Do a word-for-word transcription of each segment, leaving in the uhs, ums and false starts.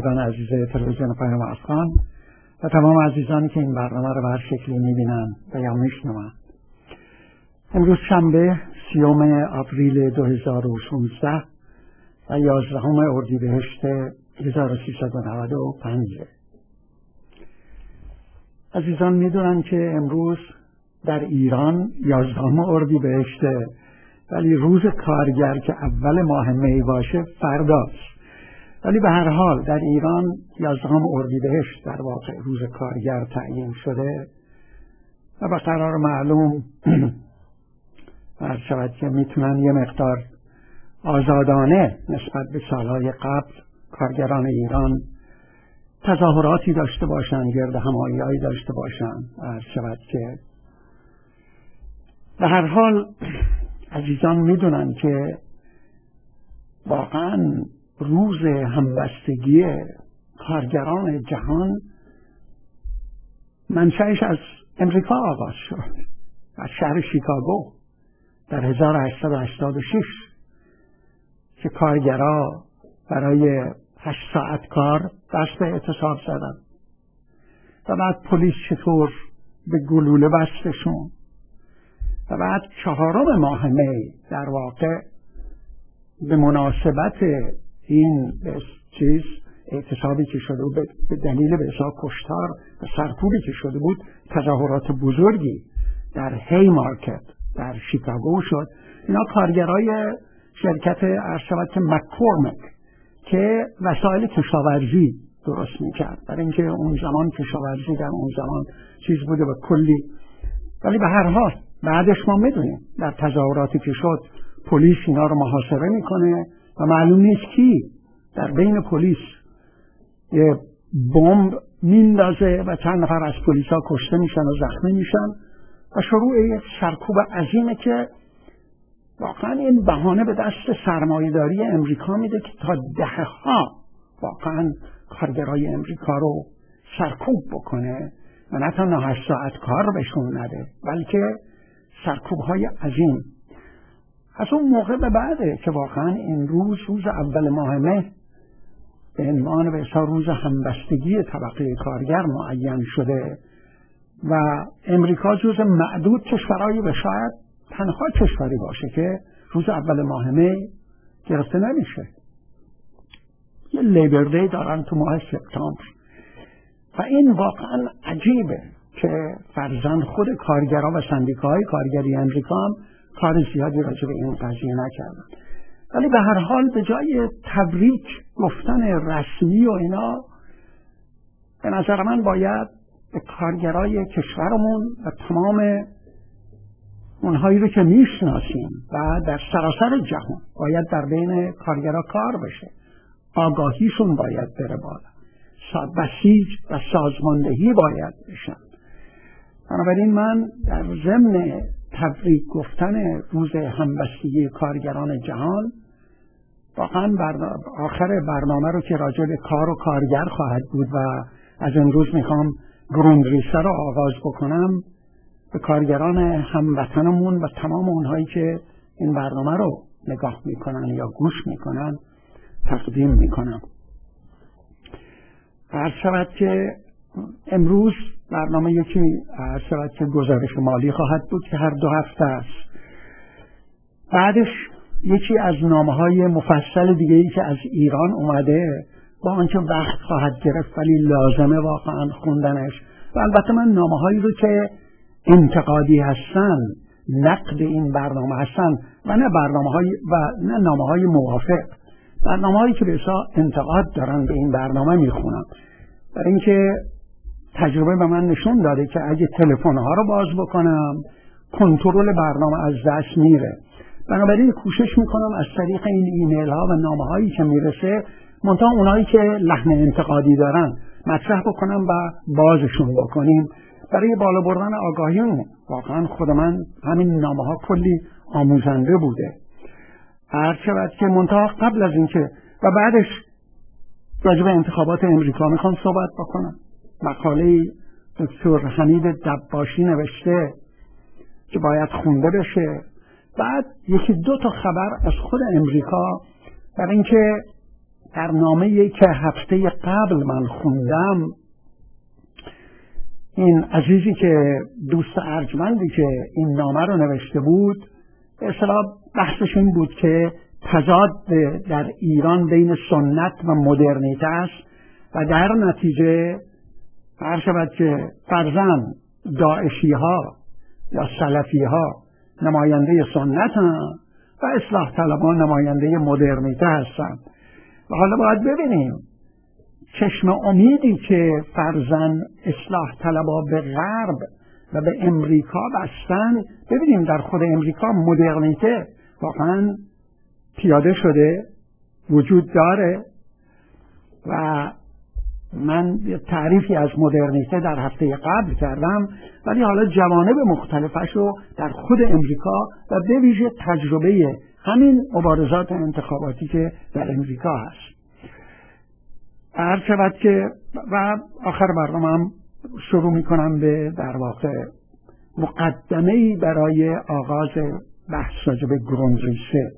شنوندگان عزیز تلویزیون پیام افغان و تمام عزیزانی که این برنامه رو به هر شکلی میبینن و یا میشنون. امروز شنبه سیوم آوریل دو هزار و شانزده و یازدهم اردیبهشت هزار و سیصد و نود و پنج. عزیزان میدونن که امروز در ایران یازدهم اردیبهشت، ولی روز کارگر که اول ماه می باشه فرداست. ولی به هر حال در ایران یازدهم اردیبهشت در واقع روز کارگر تعیین شده و به قرار معلوم عرض شود که میتونن یه مقدار آزادانه نسبت به سالهای قبل کارگران ایران تظاهراتی داشته باشن، گرد همایی‌هایی داشته باشن. عرض شود که به هر حال عزیزان میدونن که واقعا روز همبستگی کارگران جهان منشأش از امریکا آغاز شد، از شهر شیکاگو در هزار و هشتصد و هشتاد و شش که کارگرها برای هشت ساعت کار دست به اعتصاب زدن و بعد پلیس چطور به گلوله بستشون و بعد چهارم ماه می در واقع به مناسبت این چیز اعتصابی که شده بود به دلیل به حساب کشتار و سرکوبی که شده بود تظاهرات بزرگی در هی مارکت در شیکاگو شد. اینا کارگرای شرکت ارشد که مککورمک که وسایل کشاورزی درست میکرد، برای اینکه اون زمان کشاورزی در اون زمان چیز بوده و کلی. ولی به هر حال بعدش ما میدونیم در تظاهراتی که شد پلیس اینا رو محاصره میکنه و معلوم نیست کی در بین پلیس یه بمب میندازه و چند نفر از پلیسا کشته میشن و زخمی میشن و شروع یک سرکوب عظیمه که واقعا این بهانه به دست سرمایه‌داری امریکا میده که تا دهه‌ها واقعا کارگرای امریکا رو سرکوب بکنه و نه تنها هشت ساعت کار بهشون نده بلکه سرکوب‌های عظیم. از اون موقع به بعده که واقعا این روز روز اول ماه مه به عنوان به حساب روز همبستگی طبقه کارگر معین شده و امریکا جز معدود کشورهایی و شاید تنها کشوری باشه که روز اول ماه می گرفته نمیشه. یه لیبر دی دارن تو ماه سپتامبر و این واقعا عجیبه که فرضاً خود کارگرها و سندیکاهای کارگری امریکا هم کار زیادی راجع به این قضیه نکردن. ولی به هر حال به جای تبریک گفتن رسمی و اینا به نظر من باید به کارگرای کشورمون و تمام اونهایی رو که میشناسیم و در سراسر جهان باید در بین کارگرها کار بشه، آگاهیشون باید بره بالا، بسیج و سازماندهی باید بشن. بنابراین من در ضمن تبریک گفتن روز همبستگی کارگران جهان واقعا برنامه آخر برنامه رو که راجع به کار و کارگر خواهد بود و از امروز میخوام گروندریسه رو آغاز بکنم، به کارگران هموطنمون و تمام اونهایی که این برنامه رو نگاه میکنن یا گوش میکنن تقدیم میکنم. عرض شود که امروز برنامه یکی عرض شود که گزارش مالی خواهد بود که هر دو هفته است. بعدش یکی از نامه‌های مفصل دیگه‌ای که از ایران اومده با آنکه وقت خواهد گرفت ولی لازمه واقعا خوندنش و البته من نامه‌هایی رو که انتقادی هستن، نقد این برنامه هستن و نه برنامه‌های و نه نامه‌های موافق، برنامه‌هایی که به اصطلاح انتقاد دارن به این برنامه میخونم، برای اینکه تجربه به من نشون داده که اگه تلفن‌ها رو باز بکنم کنترل برنامه از دست میره. بنابراین کوشش میکنم از طریق این ایمیل ها و نامه هایی که میرسه منتها اونایی که لحن انتقادی دارن مطرح بکنم و بازشون بکنیم برای بالا بردن آگاهیمون. واقعا خود من همین نامه ها کلی آموزنده بوده. هر شود که منتها قبل از اینکه و بعدش راجع به انتخابات امریکا میخوام صحبت بکنم. مقاله دکتر حمید دباشی نوشته که باید خونده بشه. بعد یکی دو تا خبر از خود امریکا برای اینکه در نامه‌ای که هفته قبل من خوندم، این عزیزی که دوست ارجمندی که این نامه رو نوشته بود، به اصطلاح بحثش این بود که تضاد در ایران بین سنت و مدرنیته است و در نتیجه هر شود که فرضاً داعشی ها یا سلفی ها نماینده سنت هم و اصلاح طلبان نماینده مدرنیته هستند. و حالا باید ببینیم چشم امیدی که فرضاً اصلاح طلبها به غرب و به امریکا بستن، ببینیم در خود امریکا مدرنیته واقعاً پیاده شده، وجود داره. و من تعریفی از مدرنیته در هفته قبل کردم، ولی حالا جوانب مختلفش رو در خود امریکا و به ویژه تجربه همین مبارزات انتخاباتی که در امریکا هست عرض شود که و آخر برنامه هم شروع میکنم به در واقع مقدمه‌ای برای آغاز بحث راجع به گرونریسه.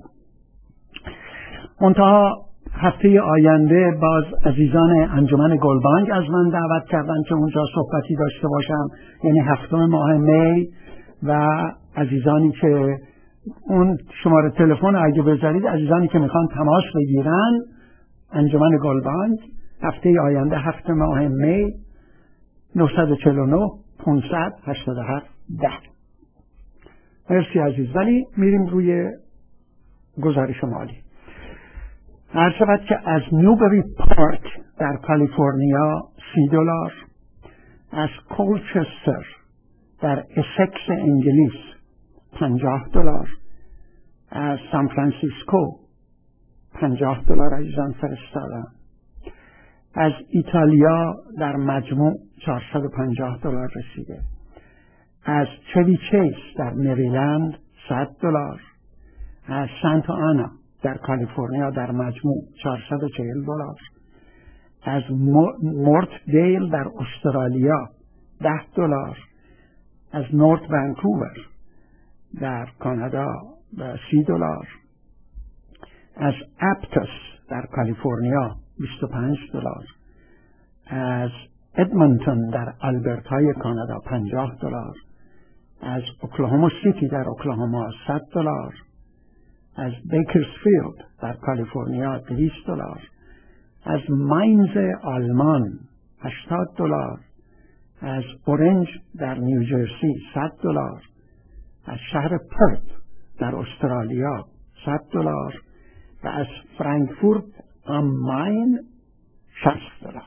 منتها هفته آینده باز عزیزان انجمن گلبانگ از من دعوت کردن که اونجا صحبتی داشته باشم، یعنی هفتم ماه می، و عزیزانی که اون شماره تلفن اگه بذارید، عزیزانی که میخوان تماس بگیرن، انجمن گلبانگ هفته آینده هفتم ماه می نه چهار نه پانصد و هشتاد و هفت ده. مرسی عزیز. ولی میریم روی گزارش مالی. عرض شود که از نیوبری پارک در کالیفرنیا سی دلار، از کولچستر در اسکس انگلیس پنجاه دلار، از سان فرانسیسکو پنجاه دلار عزیزان فرستادم، از ایتالیا در مجموع چهارصد و پنجاه دلار رسیده، از چوی چیس در مریلند صد دلار، از سانتا آنا در کالیفرنیا در مجموع چهارصد و چهل دلار، از مورت دیل در استرالیا ده دلار، از نورت ونکوور در کانادا سی دلار، از اپتس در کالیفرنیا بیست و پنج دلار، از ادمونتون در آلبرتای کانادا پنجاه دلار، از اوکلاهوما سیتی در اوکلاهوما صد دلار، از بیکرزفیلد در کالیفرنیا دویست دلار، از ماینز آلمان هشتاد دلار، از اورنج در نیوجرسی صد دلار، از شهر پرت در استرالیا صد دلار و از فرانکفورت ام ماین شصت دلار.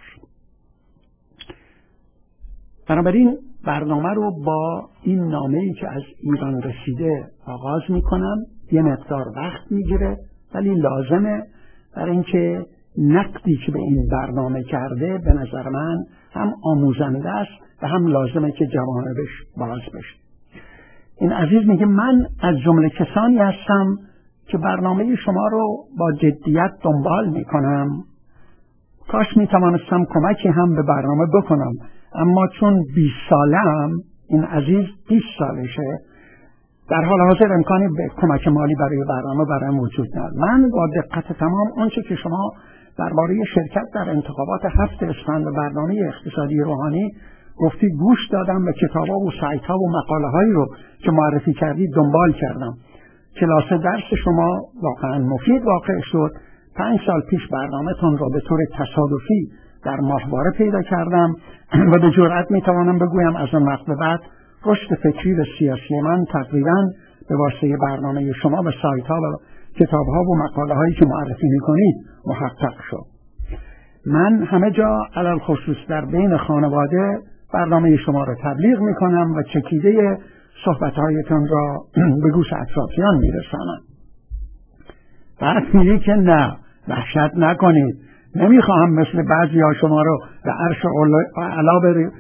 بنابراین برنامه رو با این نامه‌ای که از ایران رسیده آغاز میکنم. یه مقدار وقت میگیره ولی لازمه، برای اینکه نقدی که به این برنامه کرده به نظر من هم آموزنده است و هم لازمه که جوانبش باز بشه. این عزیز میگه من از جمله کسانی هستم که برنامه شما رو با جدیت دنبال میکنم. کاش میتوانستم کمکی هم به برنامه بکنم، اما چون بیست سالم، این عزیز بیست سالشه، در حال حاضر امکانی به کمک مالی برای برنامه برایم وجود ندارد. من با دقت تمام آنچه که شما درباره شرکت در انتخابات هفت اسفند و برنامه اقتصادی روحانی گفتی گوش دادم و کتاب‌ها و سایت‌ها و مقاله‌هایی رو که معرفی کردید دنبال کردم. کلاس درس شما واقعا مفید واقع شد. پنج سال پیش برنامه‌تون رو به طور تصادفی در ماهواره پیدا کردم و به جرئت میتوانم بگویم از اون وقت به بعد رشد فکری و سیاسی من تقریباً به واسطه برنامه شما و سایت‌ها و کتاب‌ها و مقاله‌هایی که معرفی می‌کنید محقق شد. من همه جا علل خصوص در بین خانواده برنامه شما رو تبلیغ می‌کنم و چکیده صحبت‌هایتون را به گوش اطرافیان می‌رسانم. بعد میگی که نه، وحشت نکنید، نمیخواهم مثل بعضی ها شما رو به عرش اعلا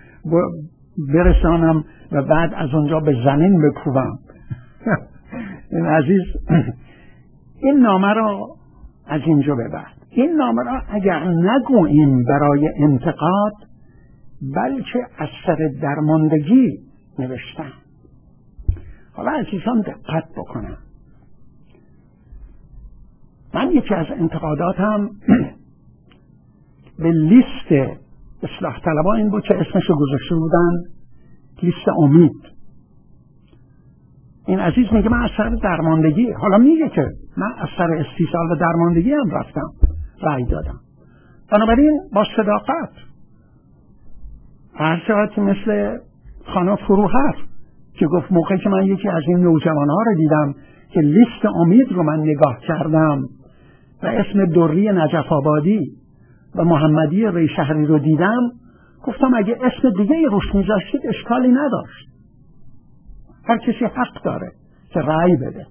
برسانم و بعد از اونجا به زمین بکوبم. این عزیز این نامه را از اینجا به بعد، این نامه را اگر نگوییم برای انتقاد، بلکه از سر درماندگی نوشتم. حالا عزیزان دقت بکنم. من یکی از انتقاداتم به لیست اصلاح طلبا این بود که اسمش رو گذاشته بودن لیست امید. این عزیز میگه من از سر درماندگی، حالا میگه که من از سر استیصال و درماندگی هم رفتم رأی دادم. بنابراین با صداقت هر شاید مثل خانم فروهر که گفت موقعی که من یکی از این نوجوانها رو دیدم که لیست امید رو من نگاه کردم و اسم دری نجف آبادی و محمدی ریشهری رو دیدم، گفتم اگه اسم دیگه روش میذاشتید اشکالی نداشت. هر کسی حق داره که رأی بده.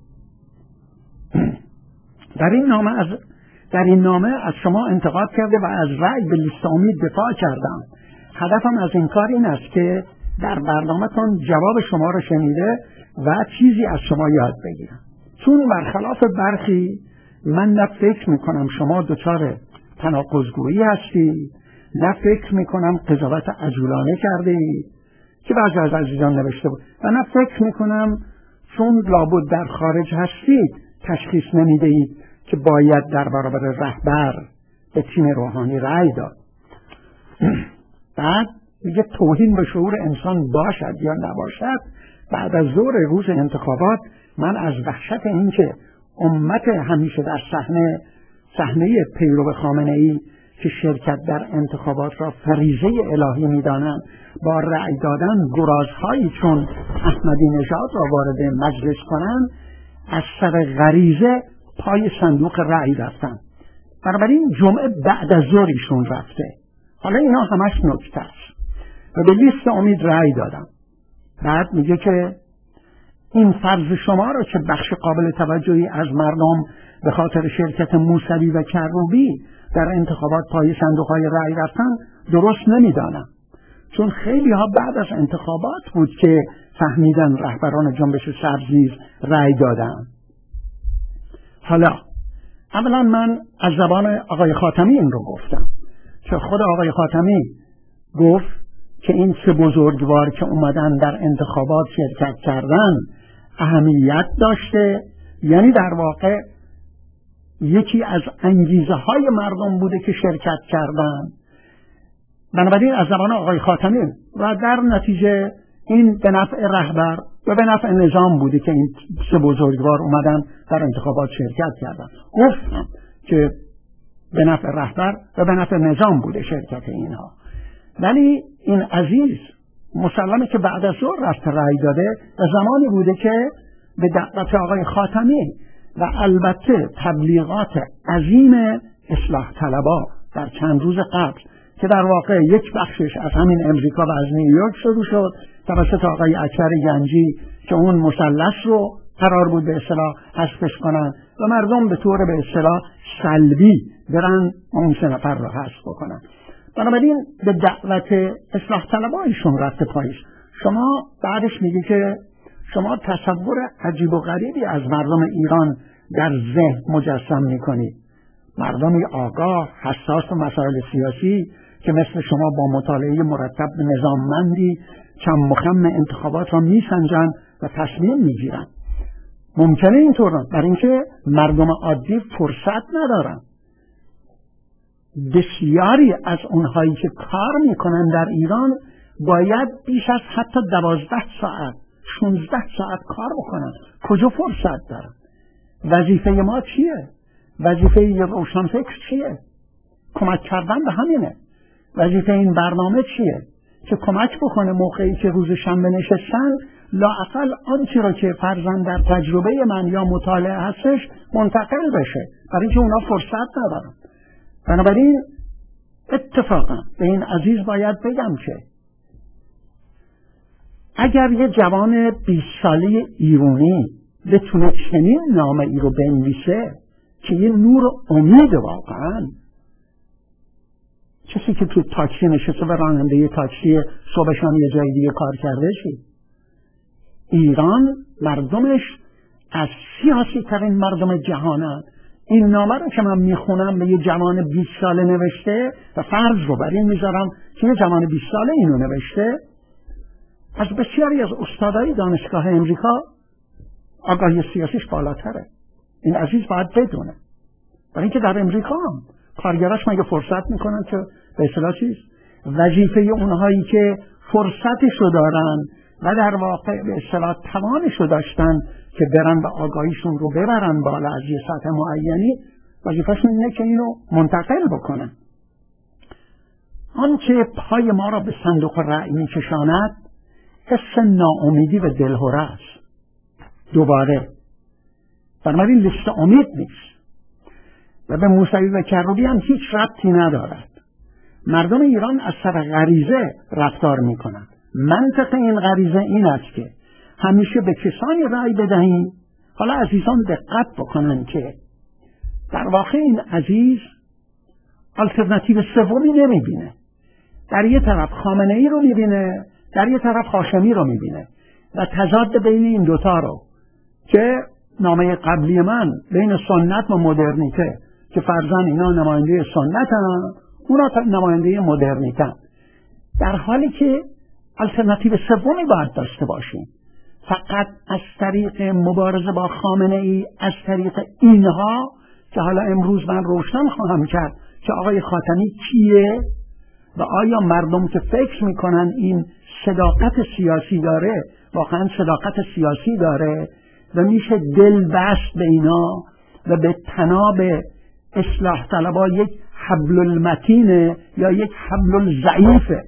در این نامه از در این نامه از شما انتقاد کرده و از رأی به لیست امید دفاع کردم. هدفم از این کار این است که در برنامه‌تون جواب شما رو شنیده و چیزی از شما یاد بگیرم. چون برخلاف برخی من نه فکر میکنم شما دچار تناقض‌گویی هستی، نه فکر میکنم قضاوت عجولانه کرده ای که بعضی از عزیزان نوشته بود، و نه فکر میکنم چون لابد در خارج هستید تشخیص نمیدهید که باید در برابر رهبر به تیم روحانی رأی داد. بعد میگه توهین به شعور انسان باشد یا نباشد، بعد از ظهر روز انتخابات من از وحشت این که امت همیشه در صحنه صحنه پیرو خامنه ای که شرکت در انتخابات را فریضه الهی می‌دانند، با رأی دادن گرازهایی چون احمدی نژاد را وارد مجلس کنند، از سر غریزه پای صندوق رأی رفتن. بنابراین جمعه بعد از ظهر ایشون رفته. حالا اینا همش نکته است و به لیست امید رأی دادم. بعد میگه که این فرض شما را که بخش قابل توجهی از مردم به خاطر شرکت موسوی و کروبی در انتخابات پای صندوق‌های رأی رفتن درست نمیدانم، چون خیلی ها بعد از انتخابات بود که فهمیدن رهبران جنبش سبزیز رأی دادن. حالا اولا من از زبان آقای خاتمی این رو گفتم که خود آقای خاتمی گفت که این سه بزرگوار که اومدن در انتخابات شرکت کردن اهمیت داشته، یعنی در واقع یکی از انگیزه های مردم بوده که شرکت کردن. بنابراین از زبان آقای خاتمی و در نتیجه این به نفع رهبر و به نفع نظام بوده که این سه بزرگوار اومدن در انتخابات شرکت کردن. گفتم که به نفع رهبر و به نفع نظام بوده شرکت اینها. ولی این عزیز مسلمه که بعد از ظهر رفت رأی داده و زمانی بوده که به دعوت آقای خاتمی و البته تبلیغات عظیم اصلاح طلبا در چند روز قبل که در واقع یک بخشش از همین امریکا و از نیویورک شروع شد توسط آقای اکبر گنجی که اون مثلث رو قرار بود به اصطلاح حذفش کنن و مردم به طور به اصطلاح سلبی برن اون سه نفر رو حذف بکنن. بنابراین به دعوت اصلاح طلبایشون رفته پایش. شما بعدش میگه که شما تصور عجیب و غریبی از مردم ایران در ذهن مجسم میکنید. مردمی آگاه، حساس به مسائل سیاسی که مثل شما با مطالعه مرتب نظاممندی چند مخم انتخابات را میسنجن و تصمیم میگیرن. ممکنه اینطور نه، برای اینکه مردم عادی فرصت ندارن. بسیاری از اونهایی که کار میکنن در ایران باید بیش از حتی دوازده ساعت شونزده ساعت کار بکنن. کجا فرصت دارن؟ وظیفه ما چیه؟ وظیفه روشنفکر چیه؟ کمک کردن به همینه. وظیفه این برنامه چیه؟ که کمک بکنه موقعی که روز شنبه نشستن لااقل آنچه را که فرضاً در تجربه من یا مطالعه هستش منتقل بشه، برای اینکه اونا فرصت ندارن. بنابراین اتفاقا به این عزیز باید بگم که اگر یه جوان بیست ساله ایرانی بتونه چنین نامه ای رو بنویسه که یه نور امید واقعا، کسی که تو تاکسی نشسته و راننده یه تاکسی صبحشان یه جای دیگه کار کرده شی، ایران مردمش از سیاسی ترین مردم جهانن. این نامه رو که من میخونم به یه جوان بیست ساله نوشته و فرض رو بر این میذارم که یه جوان بیست ساله اینو نوشته، از بسیاری از استادای دانشگاه امریکا آگاهی سیاسیش بالاتره. این عزیز باید بدونه، برای اینکه در امریکا هم کارگراش مگه فرصت میکنن که به اصطلاح چیز وظیفه اونهایی که فرصتشو دارن و در واقع به اصطلاح توانشو داشتن که برن و آگاهیشون رو ببرن بالا از یه سطح معینی، وظیفه‌شون اینه که اینو منتقل بکنن. آنچه پای ما را به صندوق رأی می‌کشاند حس ناامیدی و دلهره است. دوباره بنابراین لیست امید نیست و به موسوی و کروبی هم هیچ ربطی ندارد. مردم ایران از سر غریزه رفتار می‌کنند. منطق این غریزه این است که همیشه به کسانی رأی بدهیم. حالا عزیزان دقت بکنن که در واقع این عزیز آلترناتیو سومی نمیبینه. در یه طرف خامنه ای رو میبینه، در یه طرف هاشمی رو میبینه و تضاد بین این دوتا رو که نامه قبلی من بین سنت و مدرنیته که فرضاً اینا نماینده سنت هستن، اونا نماینده مدرنیته، در حالی که آلترناتیو سومی باید داشته باشیم. فقط از طریق مبارزه با خامنه ای، از طریق اینها که حالا امروز من روشن خواهم کرد که آقای خاتمی کیه و آیا مردم که فکر میکنن این صداقت سیاسی داره واقعا صداقت سیاسی داره و میشه دل بست به اینا و به تناب اصلاح طلبا یک حبل المتینه یا یک حبل الضعیفه،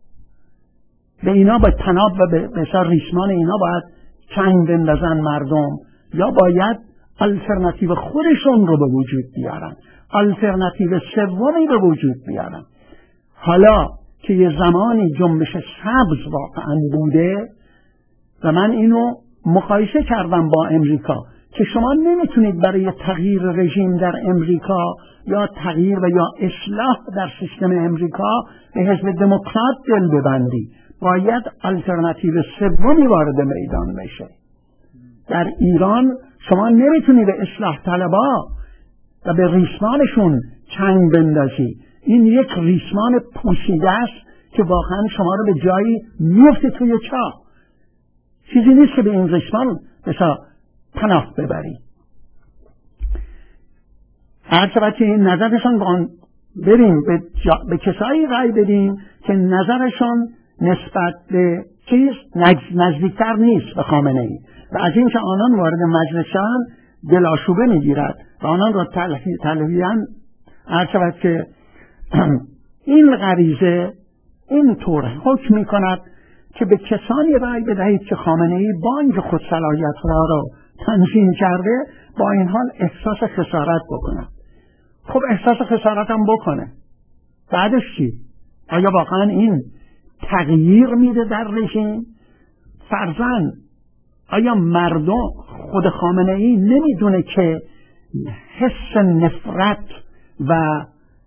به اینا با تناب و به مثال ریسمان اینا باید چنگ بندازن مردم، یا باید آلترناتیو خودشون رو به وجود بیارن، آلترناتیو سومی به وجود بیارن. حالا که یه زمانی جنبش سبز واقعا بوده و من اینو مقایسه کردم با امریکا که شما نمیتونید برای تغییر رژیم در امریکا یا تغییر و یا اصلاح در سیستم امریکا به حزب دموکرات دل ببندی، باید آلترناتیو سومی وارد میدان بشه. در ایران شما نمیتونی به اصلاح طلبا و به ریسمانشون چنگ بندازی. این یک ریسمان پوشیده است که واقعا شما رو به جایی میفته توی چاه. چیزی نیست که به این ریسمان بسا پناه ببری. هر شبت که این نظرشون با بریم به, جا... به کسایی رای بدیم که نظرشون نسبت به چیز نزدیکتر نیست به خامنه ای و از این که آنان وارد مجلسان دلاشوبه میگیرد و آنان را تلویان هر شبت که این غریزه این طور حکم می کند که به کسانی رأی بدهید که خامنه ای بانک خود صلاحیت را تنظیم کرده، با این حال احساس خسارت بکنه. خب احساس خسارت هم بکنه، بعدش چی؟ آیا واقعا این تغییر میده در رژیم؟ فرضاً آیا مردم خود خامنه ای نمیدونه که حس نفرت و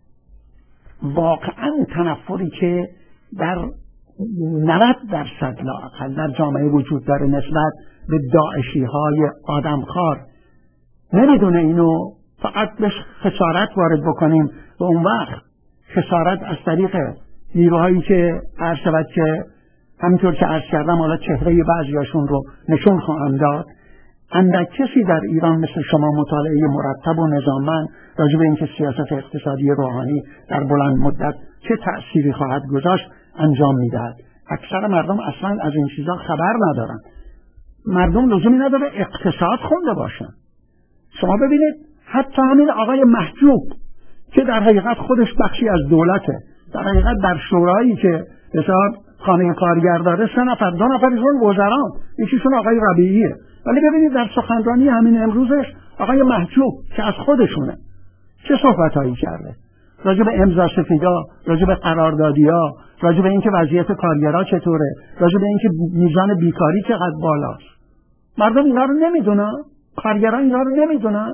واقعا تنفری که در نود درصد لااقل در جامعه وجود داره نسبت به داعشی های آدمخوار، نمیدونه اینو فقط بهش خسارت وارد بکنیم و اون وقت خسارت از طریق نیروهایی که عرض شود که همینطور که عرض کردم حالا چهره بعضیاشون رو نشون خواهم داد. اندک کسی در ایران مثل شما مطالعه مرتب و نظاممند راجع به اینکه سیاست اقتصادی روحانی در بلند مدت چه تأثیری خواهد گذاشت انجام میدهد. اکثر مردم اصلا از این چیزا خبر ندارن. مردم لزومی نداره اقتصاد خونده باشن. شما ببینید حتی همین آقای محجوب که در حقیقت خودش بخشی از دولته، در حقیقت در شورایی که حساب خانه کارگر داره سه نفر، دو نفرشون وزران، یکیشون آقای ربیعیه، ولی ببینید در سخنرانی همین امروزش آقای محجوب که از خودشونه چه صحبتایی کرده راجع به امضا سفیدا، راجع به قراردادی‌ها، راجع به اینکه وضعیت کارگرها چطوره، راجع به اینکه میزان بیکاری چقدر بالاست. مردم اینا رو نمیدونن، کارگران اینا رو نمیدونن.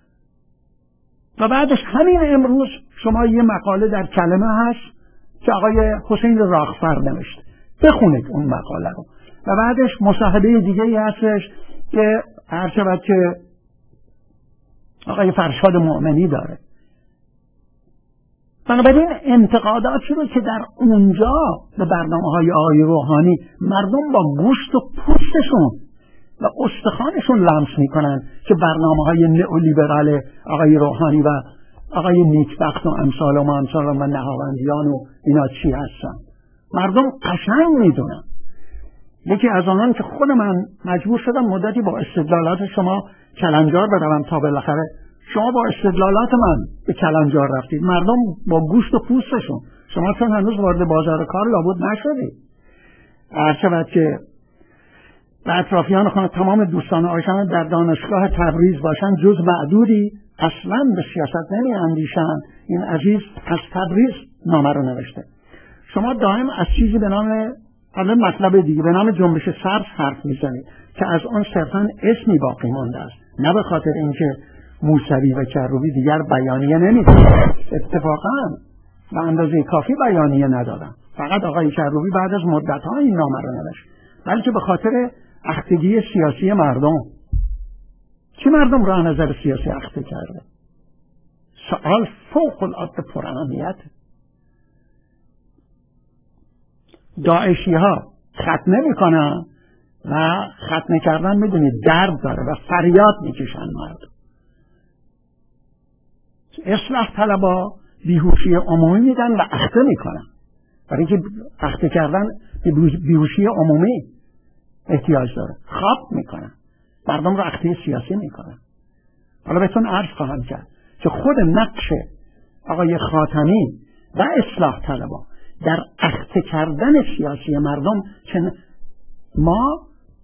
و بعدش همین امروز شما یه مقاله در کلمه هست که آقای حسین راغفر نوشته، بخونید اون مقاله رو. و بعدش مصاحبه دیگه ای هستش که هر شود که آقای فرشاد مؤمنی داره. بنابراین انتقاداتی رو که در اونجا به برنامه‌های آقای روحانی مردم با گوشت و پوستشون و استخوانشون لمس میکنن که برنامه‌های نئولیبرال آقای روحانی و آقای نیکبخت و امثال و امثال و نهاوندیان و اینا چی هستن. مردم قشنگ میدونن. یکی از آنان که خود من مجبور شدم مدتی با استدلالات شما کلنجار بروم تا بالاخره شما با استدلالات من به کلنجار رفتید، مردم با گوشت و پوستشون. شما چون هنوز وارد بازار کار لابد نشدید. هرچند که به اطرافیان خانه تمام دوستان آیشان در دانشگاه تبریز باشند جز معدودی اصلا به سیاست نمی اندیشند. این عزیز از تبریز نامه رو نوشته. شما دائم از چیزی به نام حالا مطلب دیگه به نام جنبش سبز حرف میزنید که از آن صرفا اسمی باقی مانده است، نه به خاطر اینکه موسوی و کروبی دیگر بیانیه نمیدن. اتفاقا به اندازه کافی بیانیه ندادن. فقط آقای کروبی بعد از مدت‌ها این نامه رو نوشت، بلکه به خاطر اختگی سیاسی مردم. کی مردم را نظر سیاسی اخته کرده؟ سوال فوق العاده پراهمیت. داعشی ها ختنه میکنن و ختنه کردن میدونید درد داره و فریاد میکشن مردم. اصلاح طلبا بیهوشی عمومی میدن و اخته میکنن، برای اینکه اخته کردن به بیهوشی عمومی احتیاج داره. خواب میکنن، مردم رو اخته سیاسی میکنن. حالا بهتون عرض خواهم کرد که خود نقش آقای خاتمی و اصلاح طلبا در اخته کردن سیاسی مردم که ما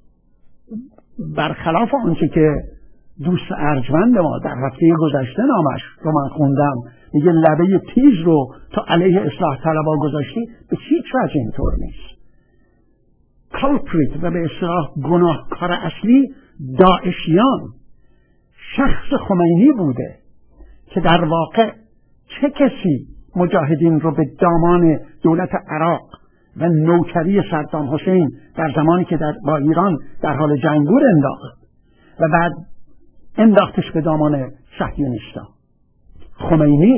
برخلاف آنچه که دوست ارجمند ما در هفته گذشته نامش رو من خوندم میگه لبه تیز رو تا علیه اصلاح طلبا گذاشتی، به هیچ وجه اینطور نیست. کالپریت و به اصطلاح گناهکار اصلی داعشیان شخص خمینی بوده که در واقع چه کسی مجاهدین رو به دامان دولت عراق و نوکری صدام حسین در زمانی که در با ایران در حال جنگور انداخت و بعد انداختش به دامان صهیونیستا؟ خمینی.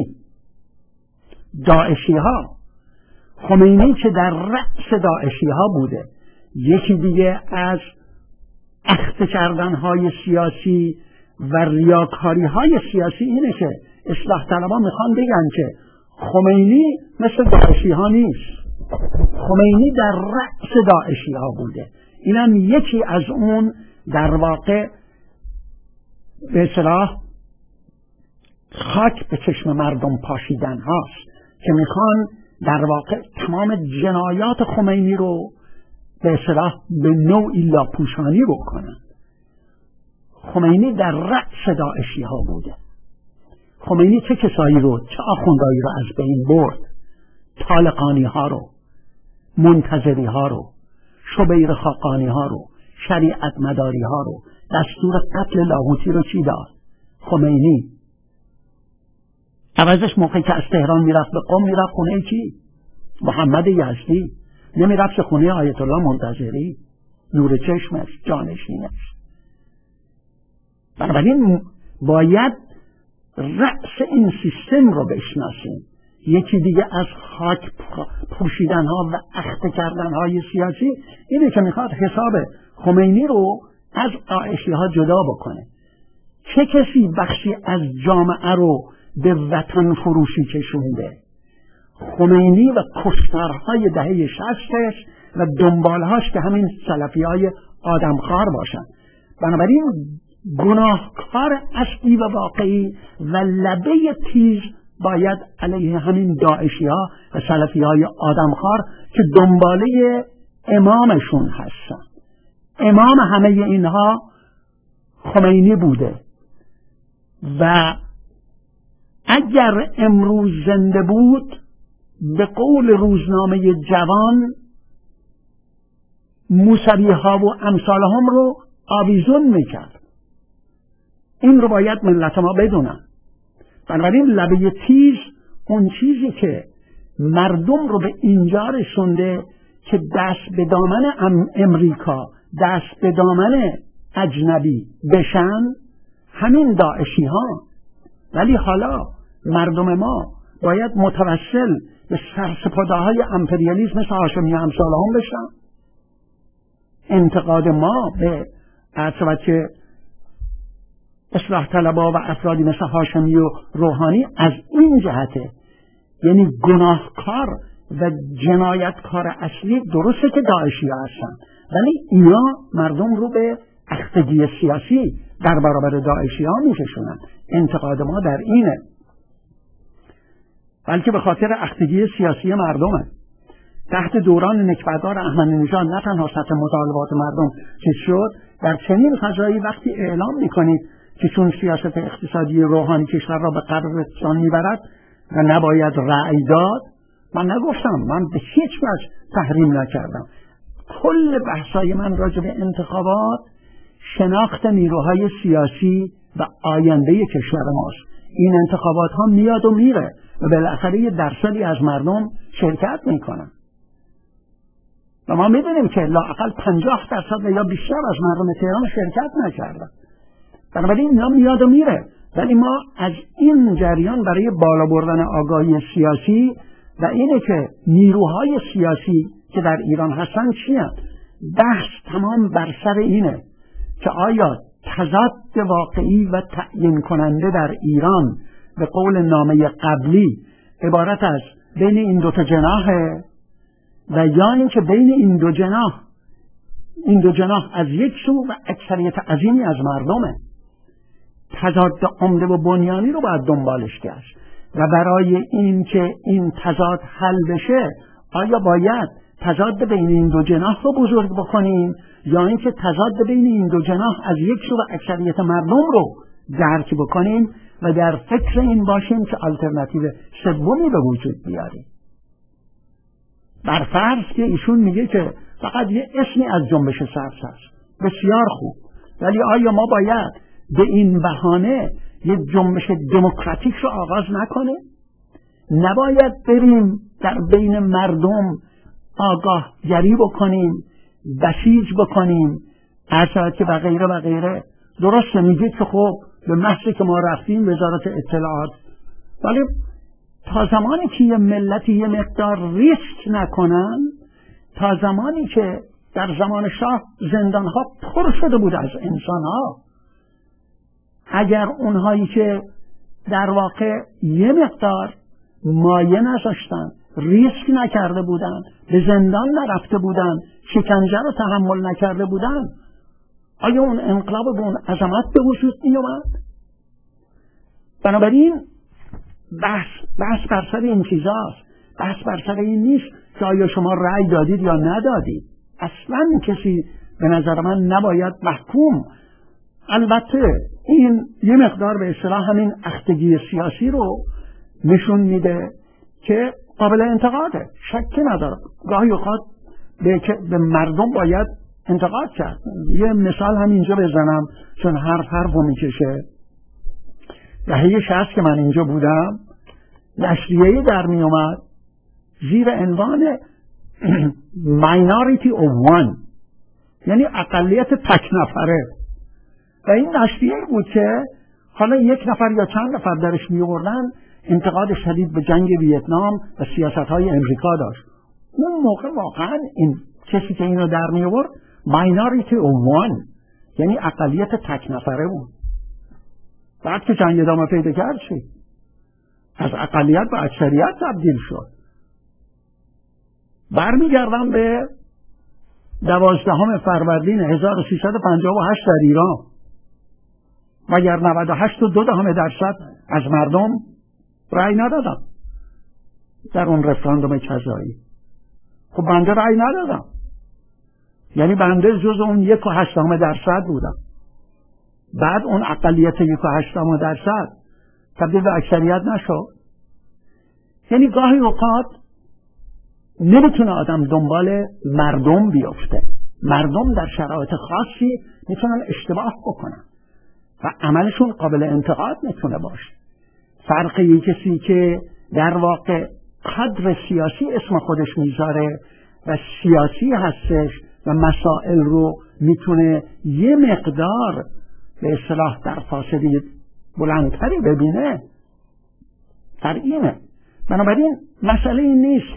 داعشی ها. خمینی که در رأس داعشی ها بوده. یکی دیگه از اخته کردن های سیاسی و ریاکاری های سیاسی اینه که اصلاح طلبا میخوان بگن که خمینی مثل داعشی ها نیست، خمینی در رأس داعشی ها بوده. اینم یکی از اون در واقع به اصطلاح خاک به چشم مردم پاشیدن هاست که میخوان در واقع تمام جنایات خمینی رو به اصطلاح به نوعی لاپوشانی بکنن. خمینی در رأس داعشی ها بوده. خمینی چه کسایی رو، چه آخوندایی رو از بین برد؟ طالقانی ها رو، منتظری ها رو، شبیر خاقانی ها رو، شریعت مداری ها رو، دستور قتل لاهوتی رو چی داد؟ خمینی. عوضش موقعی که از تهران میرفت به قم میرفت خونه کی؟ محمد یزدی. نمیرفت خونه آیت الله منتظری، نور چشمش، جانشینش. بنابراین باید رأس این سیستم رو بشناسیم. یکی دیگه از خاک پوشیدن ها و اخته کردن های سیاسی اینه که میخواد حساب خمینی رو از داعشی ها جدا بکنه. چه کسی بخشی از جامعه رو به وطن فروشی کشونده؟ خمینی و کشتارهای دهه شصتش و دنبالهاش که همین سلفی های آدمخوار باشن. بنابراین گناهکار اصلی و واقعی و لبه تیز باید علیه همین داعشی ها و سلفی های آدمخوار که دنباله امامشون هستن. امام همه اینها خمینی بوده و اگر امروز زنده بود به قول روزنامه جوان موسوی ها و امثال هم رو آویزون میکرد. این رو باید ملت ما بدونن. بنابراین لبه تیز اون چیزی که مردم رو به اینجا رسونده که دست به دامن امریکا، دست به دامن اجنبی بشن، همین داعشی ها. ولی حالا مردم ما باید متوسل به سرسپرده‌های امپریالیسم مثل هاشمی امثال هم بشن. انتقاد ما به اعتبار که اصلاح طلبا و افرادی مثل هاشمی و روحانی از این جهته، یعنی گناهکار و جنایتکار اصلی درسته که داعشی ها هستن، ولی اینا مردم رو به اختگی سیاسی در برابر داعشی ها میکشونن. انتقاد ما در اینه، بلکه به خاطر اختگی سیاسی مردمه. تحت دوران نکبت‌دار احمدی نژاد نه تنها سطح مطالبات مردم چیز شد، در چنین فضایی وقتی اعلام میکنید که چون سیاست اقتصادی روحانی کشور را به قبرستان میبرد و نباید رأی داد، من نگفتم، من به هیچ وجه تحریم نکردم. کل بحثای من راجع به انتخابات شناخت نیروهای سیاسی و آینده کشور ماست. این انتخابات ها میاد و میره و بالاخره یه درصدی از مردم شرکت میکنن و ما میدونیم که لااقل پنجاه درصد یا بیشتر از مردم تهران شرکت نکردن. بنابراین اینا میاد و میره، ولی ما از این جریان برای بالا بردن آگاهی سیاسی و اینه که نیروهای سیاسی که در ایران هستن چی هست؟ بحث تمام بر سر اینه که آیا تضاد واقعی و تعیین کننده در ایران به قول نامه قبلی عبارت از بین این دو تا جناحه و یا اینکه بین این دو جناح این دو جناح از یک سو و اکثریت عظیمی از مردمه. تضاد عمده و بنیانی رو باید دنبالش کرد و برای این که این تضاد حل بشه آیا باید تضاد بین این دو جناح رو بزرگ بکنیم یا اینکه تضاد بین این دو جناح از یک سو و اکثریت مردم رو درک بکنیم و در فکر این باشیم که آلترناتیو سومی به وجود بیاریم. بر فرض که ایشون میگه که فقط یه اسمی از جنبش سبز هست، بسیار خوب، ولی آیا ما باید به این بهانه یه جنبش دموکراتیک رو آغاز نکنیم؟ نباید بریم در بین مردم آگاهگری بکنیم، بسیج بکنیم، ارشاد که و غیره و غیره. درسته میگید که خب به محضی که ما رفتیم وزارت اطلاعات، ولی تا زمانی که یه ملتی یه مقدار ریسک نکنن، تا زمانی که در زمان شاه زندانها پر شده بود از انسانها، اگر اونهایی که در واقع یه مقدار مایه نذاشتن، ریسک نکرده بودن، به زندان نرفته بودن، شکنجه رو تحمل نکرده بودن، آیا اون انقلاب به اون عظمت به وجود می اومد؟ بنابراین بحث بحث بر سر این چیزاست. بحث بر سر این نیست که آیا شما رأی دادید یا ندادید. اصلا کسی به نظر من نباید محکوم. البته این یه مقدار به اصطلاح همین اختگی سیاسی رو نشون میده که قابل انتقاده، شکی نداره. گاهی اوقات به, به مردم باید انتقاد کرد. یه مثال همینجا بزنم چون حرف حرف رو میکشه. دهه شصت که من اینجا بودم، نشریه‌ای در می اومد زیر عنوان minority of one، یعنی اقلیت تک نفره، و این نشریه‌ای بود که حالا یک نفر یا چند نفر درش می آوردن انتقاد شدید به جنگ ویتنام و سیاست‌های امریکا داشت. اون موقع واقعا این کسی که اینو در می آورد minority of one، یعنی اقلیت تک نفره بود. بعد که جنگ ادامه پیدا کرد چی؟ از اقلیت به اکثریت تبدیل شد. برمیگردم به دوازدهم فروردین هزار و سیصد و پنجاه و هشت در ایران، مگر نود و هشت و دو دهم درصد از مردم رأی ندادن در اون رفراندوم کذایی. خب بنده رأی ندادم، یعنی بنده جز اون یک و هشتم درصد بودم. بعد اون اقلیت یک و هشتم درصد تبدیل به اکثریت نشد. یعنی گاهی اوقات نمیتونه آدم دنبال مردم بیفته. مردم در شرایط خاصی میتونن اشتباه بکنن و عملشون قابل انتقاد میتونه باشه. فرق یک کسی که در واقع کادر سیاسی اسم خودش میذاره و سیاسی هستش و مسائل رو میتونه یه مقدار به اصطلاح در فاصله بلندتری ببینه، در اینه. بنابراین مسئله این نیست که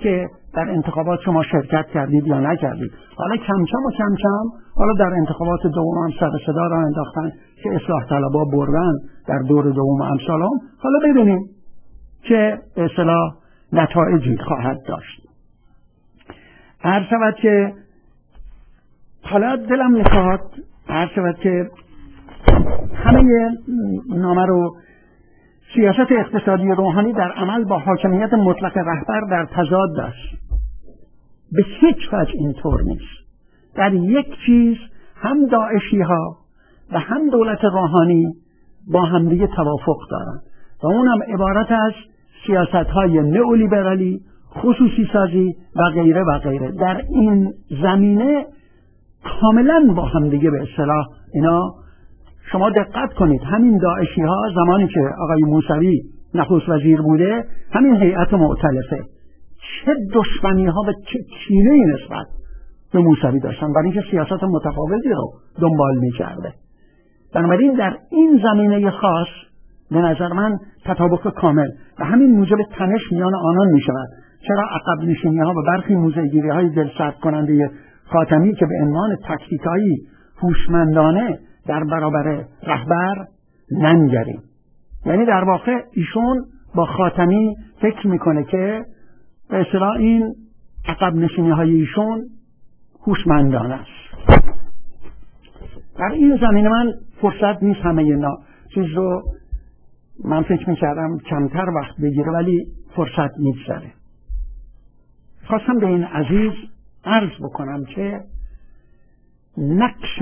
در انتخابات شما شرکت کردید یا نکردید. حالا کم کم و کم کم حالا در انتخابات دوم هم سر صدا را انداختن که اصلاح طلبها بردن در دور دوم امثال هم. حالا ببینیم که به اصطلاح نتایجی خواهد داشت. عرض شود که حالا دلم میخواد عرض شود که همه نامه رو سیاست اقتصادی روحانی در عمل با حاکمیت مطلق رهبر در تضاد است. به هیچ وجه اینطور نیست. در یک چیز هم داعشی ها و هم دولت روحانی با همدیگه توافق دارند و اونم عبارت از سیاست های نئولیبرالی، خصوصی سازی و غیره و غیره. در این زمینه کاملا با همدیگه به اصطلاح اینا، شما دقت کنید همین داعشی ها زمانی که آقای موسوی نخست وزیر بوده همین هیئت مؤتلفه چه دشمنی ها و چه کینه‌ای نسبت به موسوی داشتن، برای اینکه سیاست متفاوتی رو دنبال می‌کرده. بنابراین در این زمینه خاص به نظر من تطابق کامل و همین موجب تنش میان آنان می‌شود. چرا عقب نشینی‌ها و برخی موضع‌گیری‌های دلسرد کننده خاتمی که به عنوان تاکتیکایی هوشمندانه در برابر رهبر ننگریم. یعنی در واقع ایشون با خاتمی فکر میکنه که به اصطلاح این عقب نشینی های ایشون هوشمندانه است. در این زمینه من فرصت نیست همه اینا چیز رو من فکر میکردم کمتر وقت بگیره ولی فرصت میگذره. خواستم به این عزیز عرض بکنم که نقش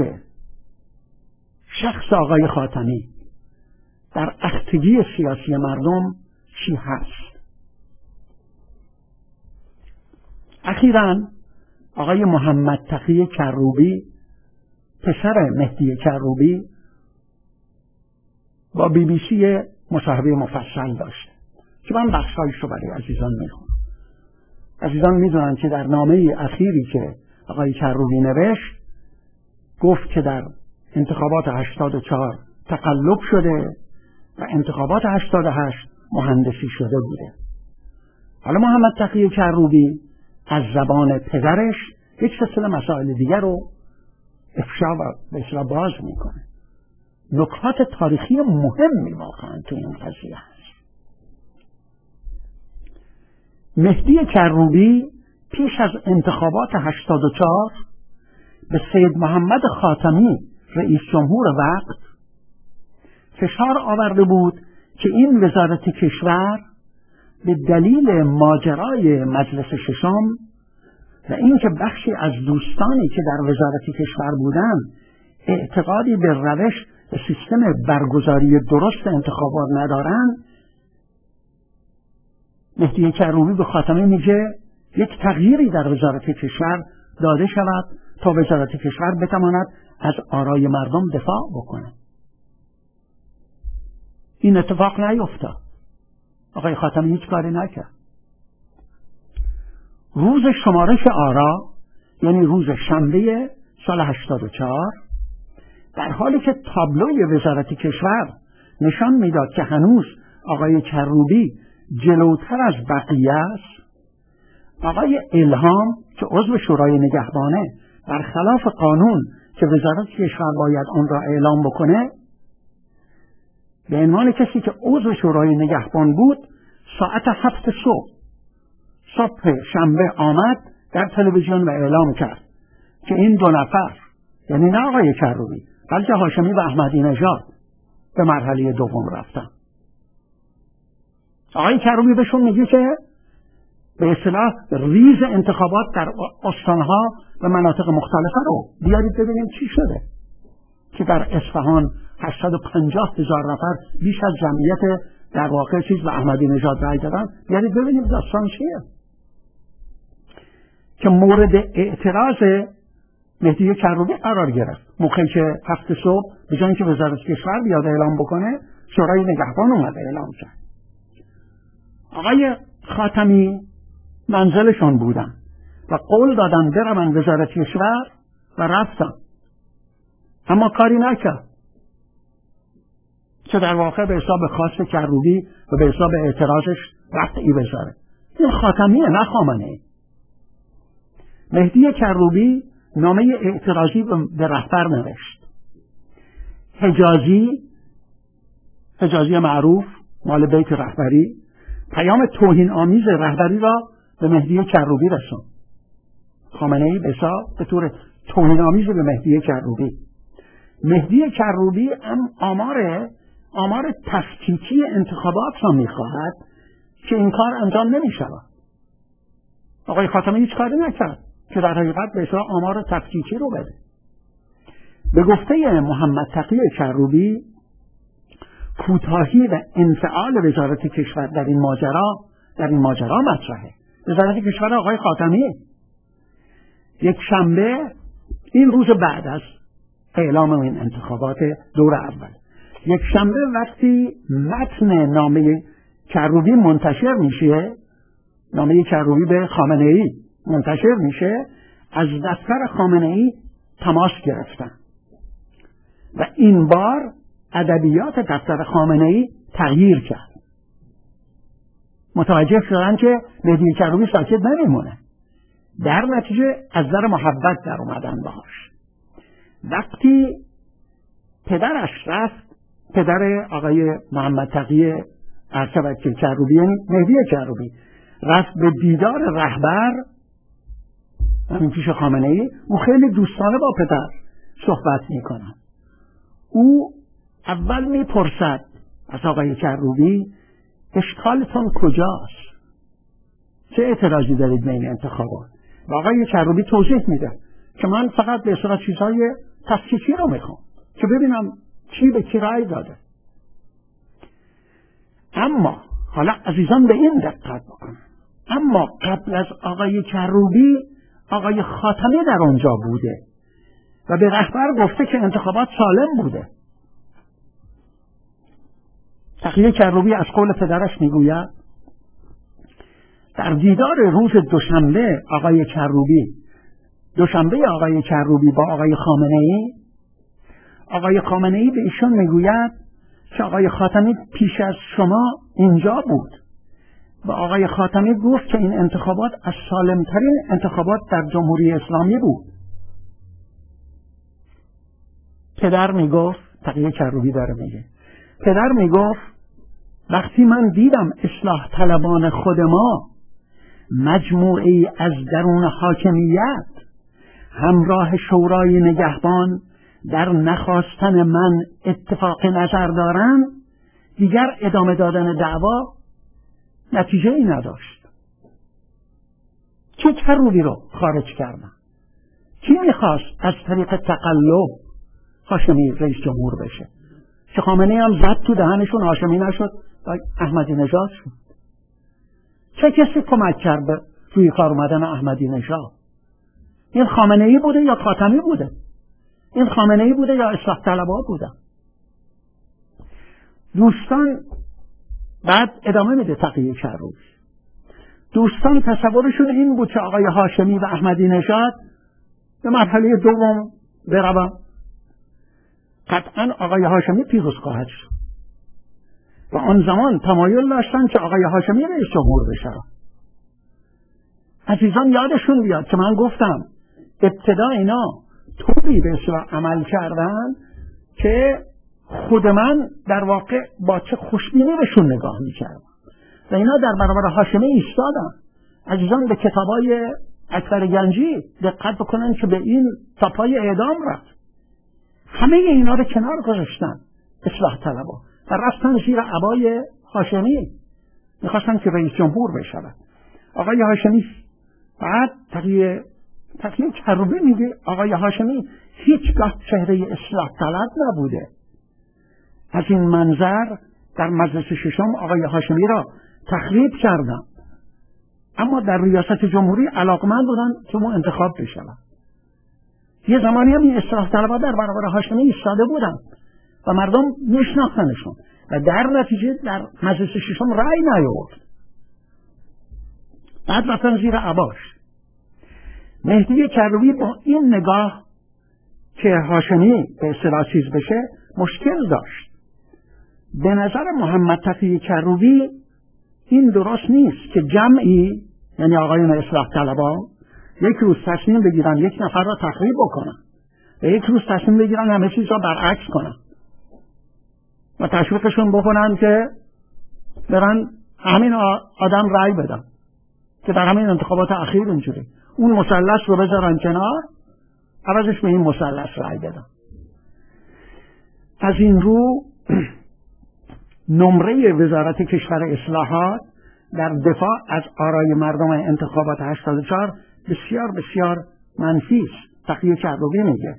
شخص آقای خاتمی در اختگی سیاسی مردم چی هست. اخیراً آقای محمد تقی کروبی پسر مهدی کروبی با بی بی سی مصاحبه مفصل داشته که من بخشایش رو برای عزیزان میخونم. عزیزان میدونن که در نامه اخیری که آقای کروبی نوشت گفت که در انتخابات هشتاد و چهار تقلب شده و انتخابات هشتاد و هشت مهندسی شده بوده. حالا محمد تقی کروبی از زبان پدرش یک سلسله مسائل دیگر رو افشا و به اصطلاح باز میکنه. نکات تاریخی مهمی واقعا تو این قضیه هست. مهدی کروبی پیش از انتخابات هشتاد و چهار به سید محمد خاتمی رئیس جمهور وقت فشار آورده بود که این وزارت کشور به دلیل ماجرای مجلس ششم و اینکه بخشی از دوستانی که در وزارت کشور بودند اعتقادی به روش و سیستم برگزاری درست انتخابات ندارند، مهدی کروبی به خاتمی میگه یک تغییری در وزارت کشور داده شود تا وزارت کشور بتواند از آرای مردم دفاع بکنه. این اتفاق نیفتاد. آقای خاتمی هیچ کاری نکرد. روز شمارش آرا یعنی روز شنبه سال هشتاد و چهار در حالی که تابلوی وزارت کشور نشان میداد که هنوز آقای کروبی جلوتر از بقیه است، آقای الهام که عضو شورای نگهبانه برخلاف قانون که وزارت کشور باید آن را اعلام بکنه به عنوان کسی که عضو شورای نگهبان بود ساعت هفت صبح صبح شنبه آمد در تلویزیون و اعلام کرد که این دو نفر یعنی نه آقای کروبی بلکه هاشمی و احمدی نژاد به مرحله دوم رفتن. آقای کروبی بهشون میگه که به اصطلاح ریز انتخابات در استانها و مناطق مختلفه رو بیارید ببینیم چی شده که در اصفهان هشتصد و پنجاه هزار نفر بیش از جمعیت در واقع چیز و احمدی نژاد رای دادن. بیارید ببینیم داستان چیه که مورد اعتراض مهدی کروبی قرار گرفت. موقعی که هفت صبح به جای اینکه وزارت کشور بیاد اعلام بکنه شورای نگهبان اومد اعلام کرد. آقای خاتمی منزلشون بودن و قول دادن برون وزارت کشور و رفتن، اما کاری نکرد که در واقع به حساب خاص کروبی و به حساب اعتراضش رفت ای وزارت. این خاتمیه نه خامنه‌ای. مهدی کروبی نامه اعتراضی به رهبر نوشت. حجازی حجازی معروف مال بیت رهبری پیام توهین آمیز رهبری را به مهدی کروبی رساند. خامنه‌ای بسا به طور توهین آمیز به مهدی کروبی. مهدی کروبی هم آمار آمار تفکیکی انتخابات را می‌خواهد که این کار انجام نمی‌شود. آقای خاتمی هیچ کاری نکرد که در حقیقت بسا آمار تفکیکی رو بده. به گفته محمد تقی کروبی، کوتاهی و انفعال وزارت کشور در این ماجرا در این ماجرا مطرحه. وزارت کشور آقای خاتمی یک شنبه، این روز بعد از اعلام این انتخابات دور اول، یک شنبه وقتی متن نامه کروبی منتشر میشه، نامه کروبی به خامنه‌ای منتشر میشه، از دفتر خامنه‌ای تماس گرفتن و این بار ادبیات دفتر خامنه‌ای تغییر کرد. متوجه شدن که مهدی کروبی ساکت نمیمونه. در نتیجه از در محبت در اومدن باهاش. وقتی پدرش رفت، پدر آقای محمد تقی ارتباطی کروبی، مهدی کروبی رفت به دیدار رهبر همین پیش خامنه‌ای، او خیلی دوستانه با پدر صحبت میکنن. او اول میپرسد از آقای کروبی اشکالتون کجاست؟ چه اعتراضی دارید به این انتخابات؟ و آقای کروبی توضیح میده که من فقط به اصطلاح چیزهای تفکیکی رو میخوام که ببینم کی به کی رأی داده. اما حالا عزیزان به این دقت بکنن، اما قبل از آقای کروبی آقای خاتمی در اونجا بوده و به رهبر گفته که انتخابات سالم بوده. تقی کروبی از قول پدرش میگوید در دیدار روز دوشنبه آقای کروبی دوشنبه آقای کروبی با آقای خامنه‌ای، آقای خامنه‌ای به ایشون میگوید که آقای خاتمی پیش از شما اینجا بود و آقای خاتمی گفت که این انتخابات از سالمترین انتخابات در جمهوری اسلامی بود. پدر میگفت، تقی کروبی داره میگه، پدر میگفت وقتی من دیدم اصلاح طلبان خود ما مجموعی از درون حاکمیت همراه شورای نگهبان در نخواستن من اتفاق نظر دارن، دیگر ادامه دادن دعوا نتیجه ای نداشت. چه کروبی رو خارج کردن؟ کی میخواست از طریق تقلب هاشمی رئیس جمهور بشه؟ که خامنه‌ای هم زد تو دهنشون، هاشمی نشد و احمدی نژاد شد. چه کسی کمک کرد به روی کار اومدن احمدی نژاد؟ این خامنه‌ای بوده یا خاتمی بوده؟ این خامنه‌ای بوده یا اصلاح طلبها بوده؟ دوستان بعد ادامه میده تقی کروبی، دوستان تصورشون این بود که آقای هاشمی و احمدی نژاد به مرحله دوم برون. قطعا آقای هاشمی پیروز خواهد شد و آن زمان تمایل داشتن که آقای هاشمی رئیس جمهور بشه. عزیزان یادشون بیاد که من گفتم ابتدا اینا طوری به اصطلاح عمل کردن که خود من در واقع با چه خوشبینی بهشون نگاه میکردم و اینا در برابر هاشمی ایستادن. عزیزان به کتابای اکبر گنجی دقت بکنن که به این تا پای اعدام رفت. همه اینا رو کنار گذاشتن اصلاح طلبها و رفتن زیر عبای هاشمی، میخواستن که رئیس جمهور بشود. آقای هاشمی بعد تقی تقی کروبی میگه آقای هاشمی هیچگاه چهره اصلاح طلب نبوده. از این منظر در مجلس ششم آقای هاشمی را تخریب کردن، اما در ریاست جمهوری علاقمند بودن که ما انتخاب بشود. یه زمانی هم این اصلاح طلبها در برابر هاشمی ایستاده بودن و مردم میشناختنشون و در نتیجه در مجلس ششم رأی نیاورد. بعد رفتن زیر عباش. مهدی کروبی با این نگاه که هاشمی به اصطلاح چیز بشه مشکل داشت. به نظر محمد تقی کروبی این درست نیست که جمعی، یعنی آقایون اصلاح طلبها یک روز تصمیم بگیرن یک نفر را تخریب بکنن و یک روز تصمیم بگیرن همه چیز را برعکس کنن و تشویقشون بکنن که برن همین آدم رأی بدن که در همین انتخابات اخیر اینجوری اون مثلث رو بذارن کنار، عوضش به این مثلث رأی بدن. از این رو نمره وزارت کشور اصلاحات در دفاع از آرای مردم انتخابات هشتاد و چهار بسیار بسیار منفی است. تقیه کروبی میگه.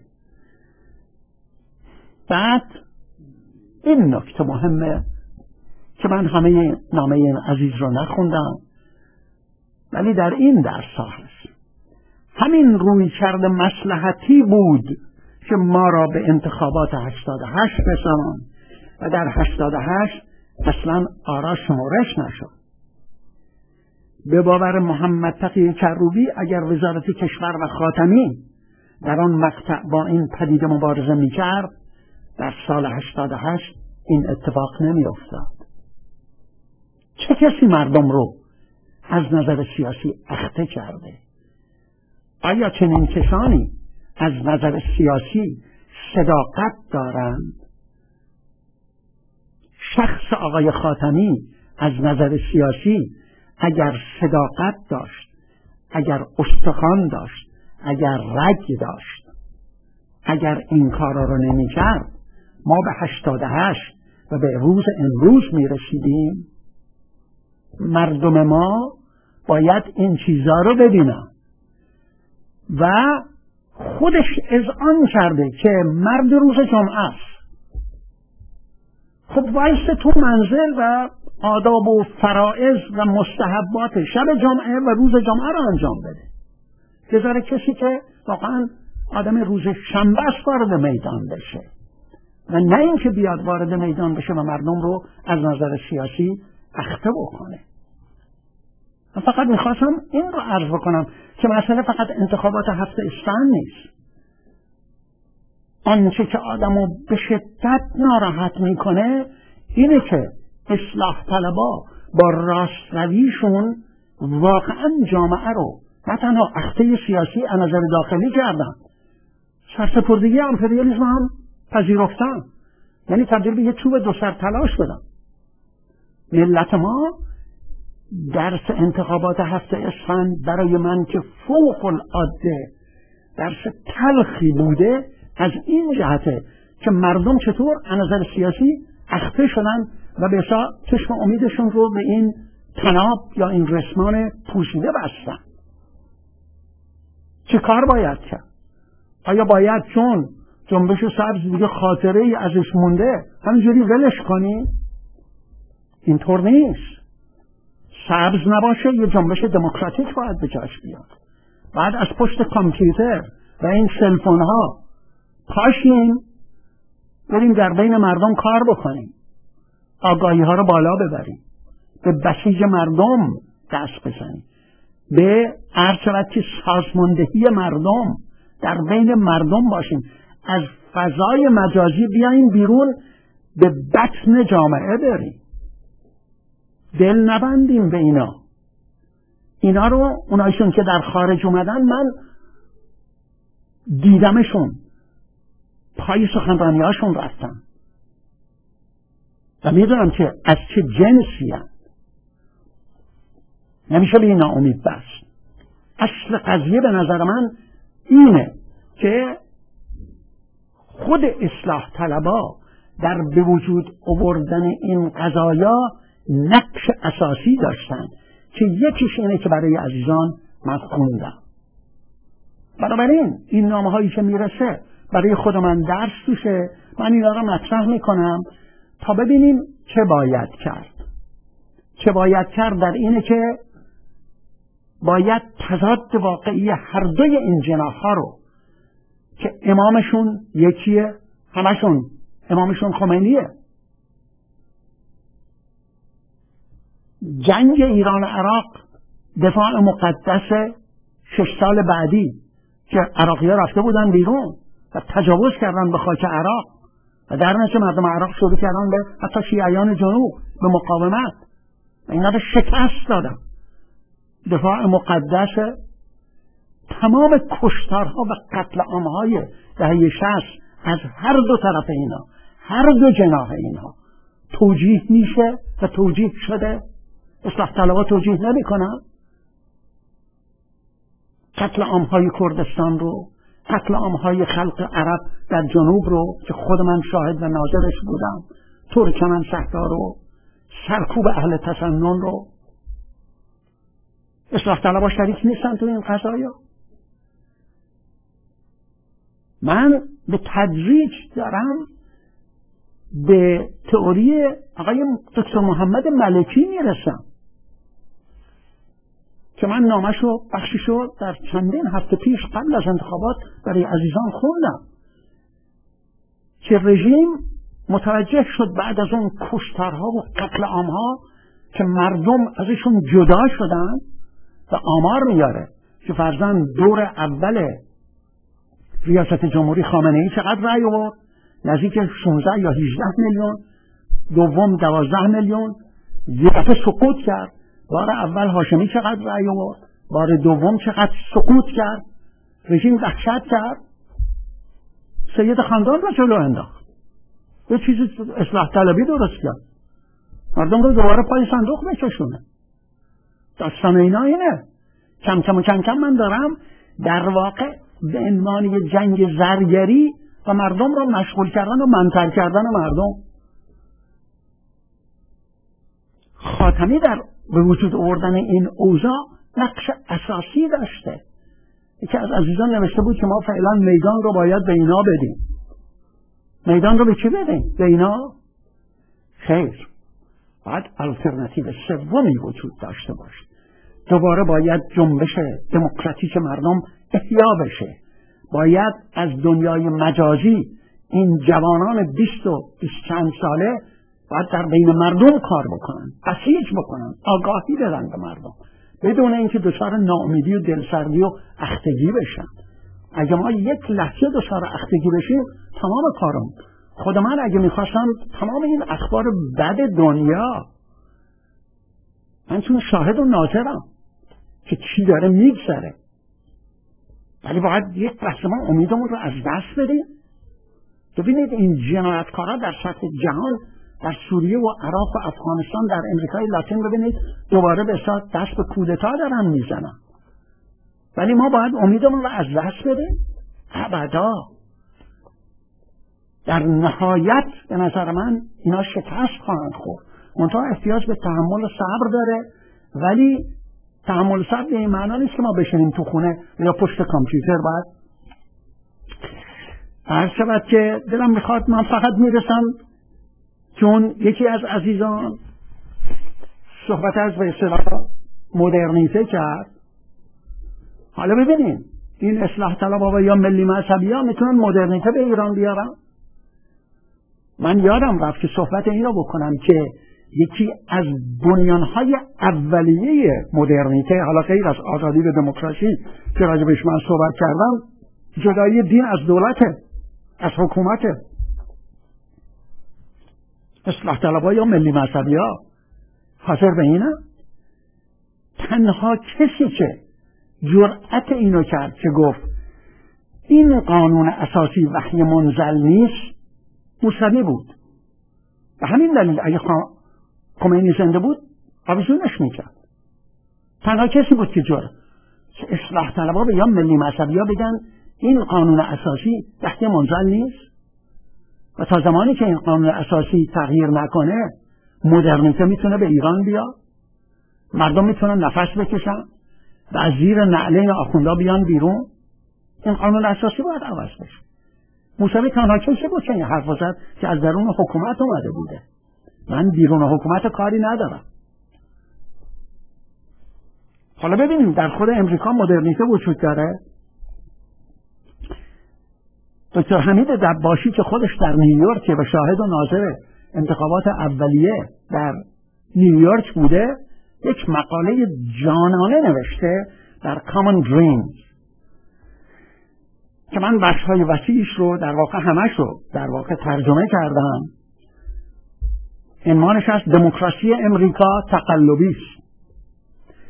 بعد این نکته مهمه که من همه نامه این عزیز رو نخوندم ولی در این درس هست. همین روی کرده مصلحتی بود که ما را به انتخابات هشتاد و هشت رساند و در هشتاد و هشت اصلا آرا شمارش نشد. به باور محمد تقی کروبی اگر وزارت کشور و خاتمی در آن مقطع با این پدیده مبارزه می‌کرد، در سال هشتاد و هشت این اتفاق نمی‌افتاد. چه کسی مردم رو از نظر سیاسی اخته کرده؟ آیا چنین کسانی از نظر سیاسی صداقت دارند؟ شخص آقای خاتمی از نظر سیاسی اگر صداقت داشت، اگر استخوان داشت، اگر رگ داشت، اگر این کارا رو نمی کرد، ما به هشتاد و هشت و به روز امروز می رسیدیم. مردم ما باید این چیزا رو ببینن و خودش اذعان کرده که مرد روز جمعه است. خب وایسته تو منزل و آداب و فرائض و مستحبات شب جمعه و روز جمعه رو انجام بده. بذاره کسی که واقعا آدم روز شنبه است وارد میدان بشه و نه اینکه بیاد وارد میدان بشه و مردم رو از نظر سیاسی اخته بکنه. من فقط میخواستم این رو عرض بکنم که مسئله فقط انتخابات هفته اسفند نیست. آنچه که آدمو به شدت ناراحت میکنه اینه که اصلاح طلبا با راست رویشون واقعا جامعه رو نه تنها اخته سیاسی از نظر داخلی کردن، سرسپردگی امپریالیسم هم پذیرفتن، یعنی تبدیل به یه چوب دو سر تلاش بدن. ملت ما درس انتخابات هفته اسفند برای من که فوق العاده درس تلخی بوده از این جهته که مردم چطور از نظر سیاسی اخته شدن و به اصلا چشم امیدشون رو به این تناب یا این رسمان پوشیده بستن. چه کار باید کرد؟ آیا باید چون جنبش سبز دیگه خاطره ای ازش مونده همینجوری ولش کنی؟ اینطور نیست. سبز نباشه یه جنبش دموکراتیک باید به جاش بیاد. بعد از پشت کامپیوتر و این سلفون ها پاشیم بریم در بین مردم کار بکنیم، آگاهی ها رو بالا ببریم، به بسیج مردم دست بزنیم، به هرچقدر که سازماندهی مردم در بین مردم باشیم، از فضای مجازی بیاییم بیرون، به بطن جامعه بریم، دل نبندیم به اینا. اینا رو اونایشون که در خارج اومدن من دیدمشون، پای سخنرانی هاشون رفتم و میدونم که از چه جنسی هم. نمیشه به اینا امید بست. اصل قضیه به نظر من اینه که خود اصلاح طلبا در به وجود آوردن این قضایا نقش اساسی داشتن که یکیش اینه که برای عزیزان من خوندم. بنابراین این نامه هایی که میرسه برای خود من درس توشه، من اینا رو مطرح میکنم تا ببینیم چه باید کرد. چه باید کرد در اینه که باید تضاد واقعی هر دوی این جناح ها رو که امامشون یکیه، همشون امامشون خمینیه. جنگ ایران عراق دفاع مقدس شش سال بعدی که عراقی ها رفته بودن بیرون و تجاوز کردن به خاک عراق و در نتیجه مردم عراق شروع کردن به حتی شیعیان جنوب به مقاومت و اینا رو شکست دادن. دفاع مقدس تمام کشتارها و قتل عامهای دهه شصت از هر دو طرف اینا، هر دو جناح اینا توجیه میشه و توجیه شده. اصلاح طلبها توجیه نمی کنن. قتل عامهای کردستان رو، قتل عامهای خلق عرب در جنوب رو که خود من شاهد و ناظرش بودم، ترکمن صحرا رو، سرکوب اهل تسنن رو، اصلاح طلبها شریک نیستن تو این قضایا. من به تدریج دارم به تئوری آقای دکتر محمد ملکی میرسم که من نامشو بخشیشو در چندین هفته پیش قبل از انتخابات برای عزیزان خوندم که رژیم متوجه شد بعد از اون کشتارها و قتل عامها که مردم ازشون جدا شدن و آمار میاره که فرضاً دور اول ریاست جمهوری خامنه ای چقدر رأی آورد؟ نزدیک شانزده یا هجده میلیون، دوم دوازده میلیون، یه دفعه سقوط کرد. بار اول هاشمی چقدر رأی آورد؟ بار دوم چقدر سقوط کرد؟ رژیم وحشت کرد، سید خاندان رو جلو انداخت، یه چیزی اصلاح طلبی درست کرد، مردم رو دوباره پای صندوق بکشونه. داستان اینا اینه. کم کم و کم کم من دارم در واقع به عنوان یه جنگ زرگری و مردم رو مشغول کردن و منتر کردن مردم. خاتمی در به وجود آوردن این اوضاع نقش اساسی داشته. یکی از عزیزان نوشته بود که ما فعلا میدان رو باید به اینا بدیم. میدان رو به چی بدیم؟ به اینا؟ خیر، باید الترناتیو سومی وجود داشته باشه. دوباره باید جنبش دموکراتیک مردم احیا بشه. باید از دنیای مجازی این جوانان بیست و بیست چند ساله باید در بین مردم کار بکنن، بسیج بکنن، آگاهی بدن به مردم بدون اینکه دچار ناامیدی و دلسردی و اختگی بشن. اگه ما یک لحظه دچار اختگی بشیم تمام کارم. خود من اگه میخواستم تمام این اخبار بد دنیا، من چون شاهد و ناظرم که چی داره میگذره، ولی باید یک لحظه ما امیدمون رو از دست بدیم. ببینید این جنایتکارا در سطح جهان، در سوریه و عراق و افغانستان، در امریکای لاتین، ببینید دوباره به سات دست به کودتا دارن میزنن، ولی ما باید امیدمون رو از دست بدیم؟ ابدا. در نهایت به نظر من اینا شکست خواهند خورد. منتها احتیاج به تحمل و صبر داره، ولی تحمل و صبر به این معنا نیست که ما بشینیم تو خونه یا پشت کامپیوتر. باید هر شبت که دلم میخواد من فقط میرسم چون یکی از عزیزان صحبت از به اصطلاح مدرنیته کرد. حالا ببینیم این اصلاح طلبها یا ملی مذهبی ها میتونن مدرنیته به ایران بیارن؟ من یادم رفت که صحبت این رو بکنم که یکی از بنیانهای اولیه مدرنیته، حالا غیر از آزادی و دموکراسی که راجبش من صحبت کردم، جدایی دین از دولته، از حکومته. اصلاح طلبها یا ملی مذهبی ها حاضر به اینه؟ تنها کسی که جرأت اینو کرد که گفت این قانون اساسی وحی منزل نیست موسوی بود. به همین دلیل اگه خمینی زنده بود آویزونش میکرد. تنها کسی بود که جرأت اصلاح طلبها یا ملی مذهبی ها بگن این قانون اساسی وحی منزل نیست. و تا زمانی که این قانون اساسی تغییر نکنه مدرنیته میتونه به ایران بیاد، مردم میتونن نفس بکشن و از زیر نعله آخوندا بیان بیرون. این قانون اساسی باید عوض بشه. موسوی تنها کسی بود که این حرف زد که از درون حکومت اومده بوده. من بیرون حکومت کاری ندارم. حالا ببینیم در خود امریکا مدرنیته وجود داره. دکتر حمید دباشی که خودش در نیویورک و شاهد و ناظر انتخابات اولیه در نیویورک بوده، یک مقاله جانانه نوشته در Common Dreams که من بخش‌های وسیعش رو در واقع همش رو در واقع ترجمه کردم. عنوانش از دموکراسی امریکا تقلبی است.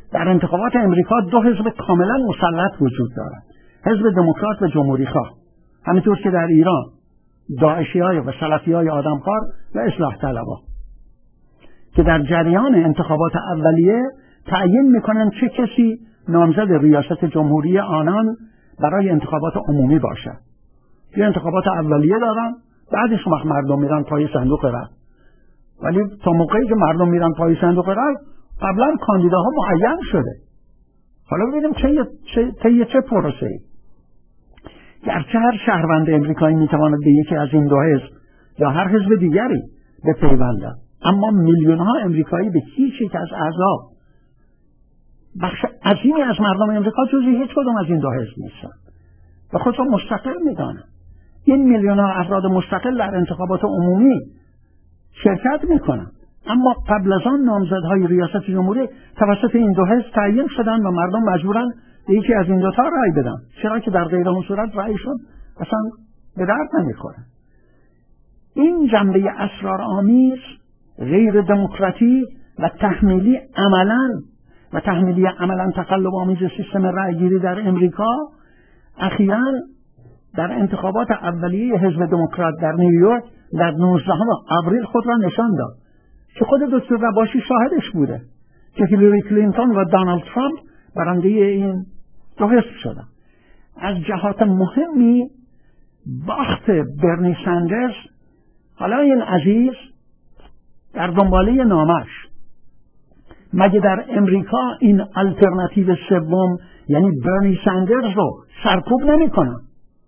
در انتخابات امریکا دو حزب کاملا مسلط وجود دارد، حزب دموکرات و جمهوری خواه، همینطور که در ایران داعشی‌های و سلفی‌های آدمخوار و اصلاح طلبها که در جریان انتخابات اولیه تعیین میکنن چه کسی نامزد ریاست جمهوری آنان برای انتخابات عمومی باشد. یه انتخابات اولیه دارن، بعدش وقت مردم میرن پای صندوق رای. ولی تا موقعی که مردم میرن پای صندوق رای قبلا کاندیداها معین شده. حالا ببینیم چه چه چه, چه پروسه‌ای. گرچه هر شهروند امریکایی میتواند به یکی از این دو حزب یا هر حزب دیگری بپیوندد، اما میلیون ها امریکایی به هیچ یک از اعضا بخش عظیمی از مردم امریکا جزئی هیچ کدوم از این دو حزب نیستند و خود را مستقل میدانند. این میلیون ها افراد مستقل در انتخابات عمومی شرکت میکنند، اما قبل از آن نامزدهای ریاست جمهوری توسط این دو حزب تعیین شدند و مردم مجبورن به یکی از این دوتا رأی بدن، چرا که در غیر اون صورت رأیشون اصلا به درد نمیخوره. این جنبه اسرارآمیز، غیر دموکراتی و تحمیلی عملاً و تحمیلی عملاً تقلب آمیز سیستم رأیگیری در امریکا اخیراً در انتخابات اولیه حزب دموکرات در نیویورک در نوزدهم آوریل خود را نشان داد که خود دکتر رباشی شاهدش بوده که هیلاری کلینتون و دونالد ترامپ برنده این دو حزب شدن. از جهات مهمی باخت برنی سندرز، حالا این عزیز در دنباله نامش، مگه در امریکا این آلترناتیو سوم یعنی برنی سندرز رو سرکوب نمی کنن؟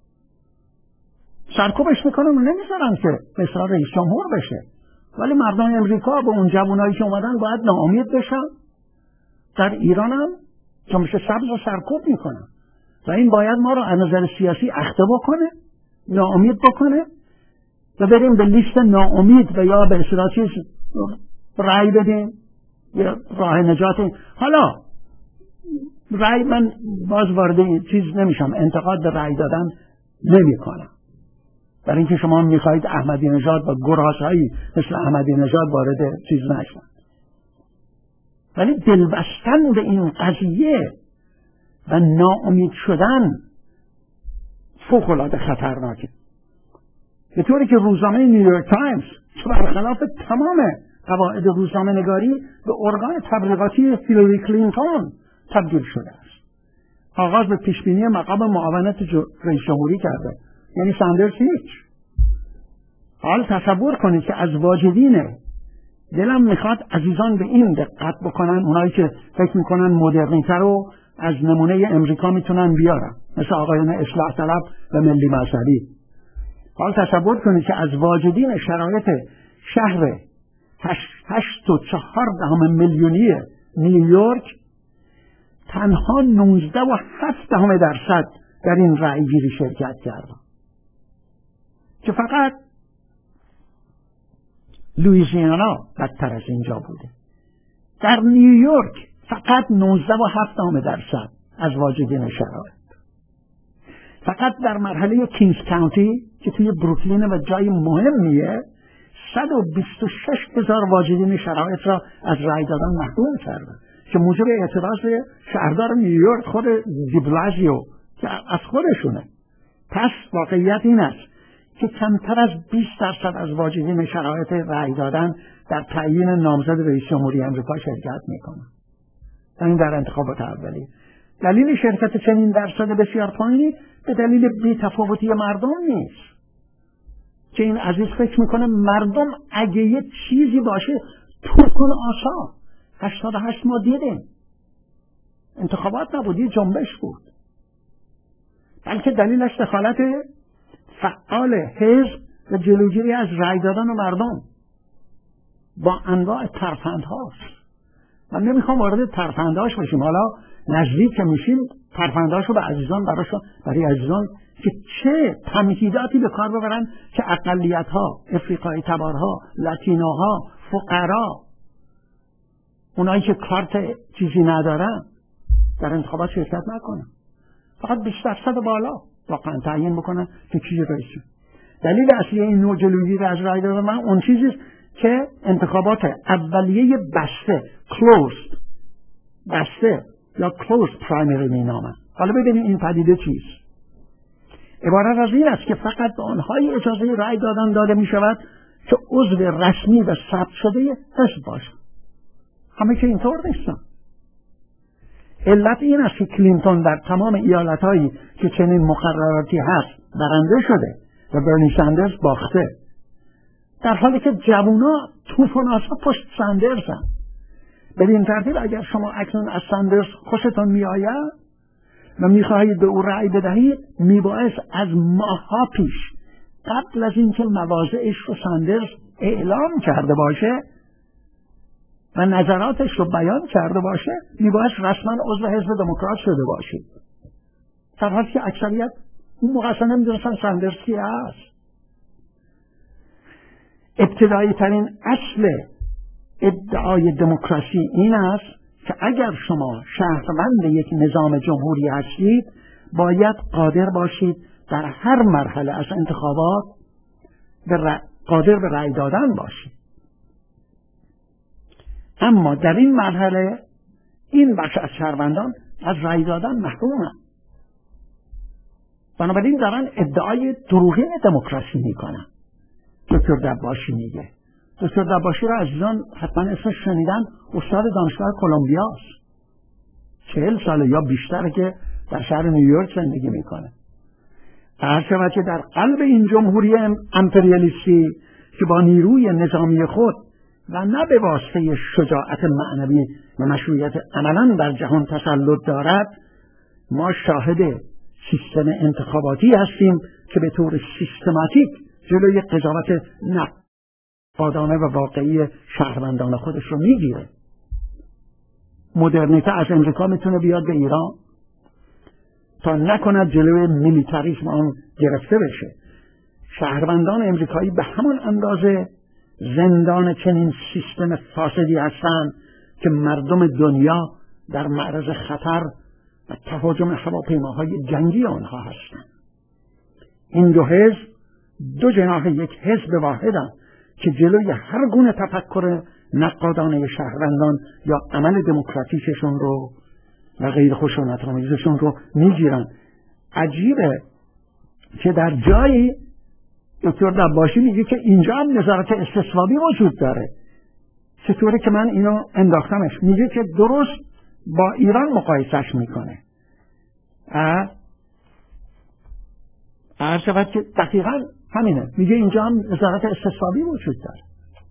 سرکوبش میکنن و نمیذارن که مثلا رئیس جمهور بشه، ولی مردم امریکا به اون جوانایی که اومدن باید ناامید بشن. در ایران هم جنبش سبز رو سرکوب میکنن و این باید ما رو از نظر سیاسی اخته بکنه، ناامید بکنه و بریم به لیست ناامید و یا به اصطلاح چیز رأی بدیم یا راه نجات. حالا رأی، من باز وارد چیز نمیشم، انتقاد به رأی دادن نمی کنم، برای اینکه شما میخواهید احمدی نژاد و گرازهایی مثل احمدی نژاد وارد چیز نشن، ولی دلبستن به این قضیه و ناامید شدن فوق‌العاده خطرناکه. به طوری که روزنامه نیویورک تایمز که برخلاف تمام قواعد روزنامه نگاری به ارگان تبلیغاتی هیلاری کلینتون تبدیل شده است. آغاز به پیشبینی مقام معاونت رئیس جمهوری کرده، یعنی ساندرز هیچ. حال تصور کنید که از واجدینه، دلم میخواد عزیزان به این دقت بکنن، اونایی که فکر میکنن مدرنیته رو از نمونه امریکا میتونن بیارن، مثل آقایان اصلاح طلب و ملی مذهبی. حال تصور کنید که از واجدین شرایط شهر هشت و چهار دهم میلیونی نیویورک تنها نوزده و هفت دهم درصد در این رأی گیری شرکت کردن، که فقط لوئیزیانا بدتر از اینجا بوده. در نیویورک فقط نوزده و هفت دهم درصد از واجدین شرایط. فقط در مرحله کینگز کانتی که توی بروکلین و جای مهمیه صد و بیست و شش هزار واجدین شرایط را از رأی دادن محروم کردن، که موجب اعتراض شهردار نیویورک خود دیبلازیو که از خودشونه. پس واقعیت این است که کمتر از بیست درصد از واجدین شرایط رأی دادن در تعیین نامزد رئیس جمهوری آمریکا شرکت میکنن. این در انتخابات اولیه. دلیل شرکت چنین درصد بسیار پایینی به دلیل بی‌تفاوتی مردم نیست، که این عزیز فکر میکنه مردم اگه یه چیزی باشه ترکن آسا. هشتاد و هشت ما دیدیم انتخابات نبود، یه جنبش بود، بلکه دلیلش دخالت فعال حزب و جلوگیری از رأی دادن و مردم با انواع ترفندهاست. من نمیخوام وارد ترفندهاش بشیم، حالا نزدیک که میشیم ترفندهاشو به عزیزان براشون برای عزیزان که چه تمهیداتی به کار ببرن که اقلیت‌ها، افریقایی تبارها، لاتینوها، فقرا، اونایی که کارت چیزی ندارن در انتخابات شرکت نکنن، فقط بیست درصد بالا واقعا تعیین بکنن که کی رئیس. دلیل اصلی این نوع جلوگیری از رأی دادن من اون چیزیست که انتخابات اولیه بسته closed بسته یا closed primary می نامند. حالا ببینید این پدیده چیست. عبارت از این است که فقط به آنهای اجازه رأی دادن داده می شود که عضو رسمی و ثبت شده حزب باشند. همه که اینطور نیستن. علت این است که کلینتون در تمام ایالتهایی که چنین مقرراتی هست برنده شده و برنی ساندرز باخته، در حالی که جوونا توف و ناسا پشت ساندرزن. بدین ترتیب اگر شما اکنون از ساندرز خوشتون می آید و می خواهید به او رأی بدهید، می باید از ماه‌ها پیش قبل از اینکه مواضعش رو ساندرز اعلام کرده باشه و نظراتش رو بیان کرده باشه، می باید رسما عضو حزب دموکرات شده باشید، در حالی که اکثریت اون موقع اصلا نمیدونستن ساندرز کی هست. ابتدایی ترین اصل ادعای دموکراسی این است که اگر شما شهروند یک نظام جمهوری هستید، باید قادر باشید در هر مرحله از انتخابات قادر به رأی دادن باشید. اما در این مرحله این بخش از شهروندان از رأی دادن محرومند. بنابراین دارن ادعای دروغین دموکراسی میکنن. دکتر دباشی میگه، دکتر دباشی را عزیزان حتما اسمش شنیدن، استاد دانشگاه کلمبیا است. چهل ساله یا بیشتر که در شهر نیویورک زندگی میکنه. هر شود که در قلب این جمهوری امپریالیستی که با نیروی نظامی خود و نه به واسطه شجاعت معنوی و مشروعیت عملاً در جهان تسلط دارد، ما شاهد سیستم انتخاباتی هستیم که به طور سیستماتیک جلوی قضاوت نقادانه و واقعی شهروندان خودش رو میگیره. مدرنیته از امریکا میتونه بیاد به ایران تا نکند جلوی میلیتاریسم آن گرفته بشه. شهروندان امریکایی به همان اندازه زندان چنین سیستم فاسدی هستند که مردم دنیا در معرض خطر و تهاجم هواپیماهای جنگی آنها هستند. این دو حزب دو جناح یک حزب واحدند که جلوی هر گونه تفکر نقادانه شهروندان یا عمل دموکراتیکشون رو و غیر خشونت‌آمیزشون رو میگیرن. عجیبه که در جایی دکتر دباشی میگه که اینجا هم نظارت استصوابی وجود داره. چطوره که من اینو انداختمش؟ میگه که درست با ایران مقایسش میکنه. عرض شود که دقیقا همینه. میگه اینجا هم نظارت استصوابی وجود داره.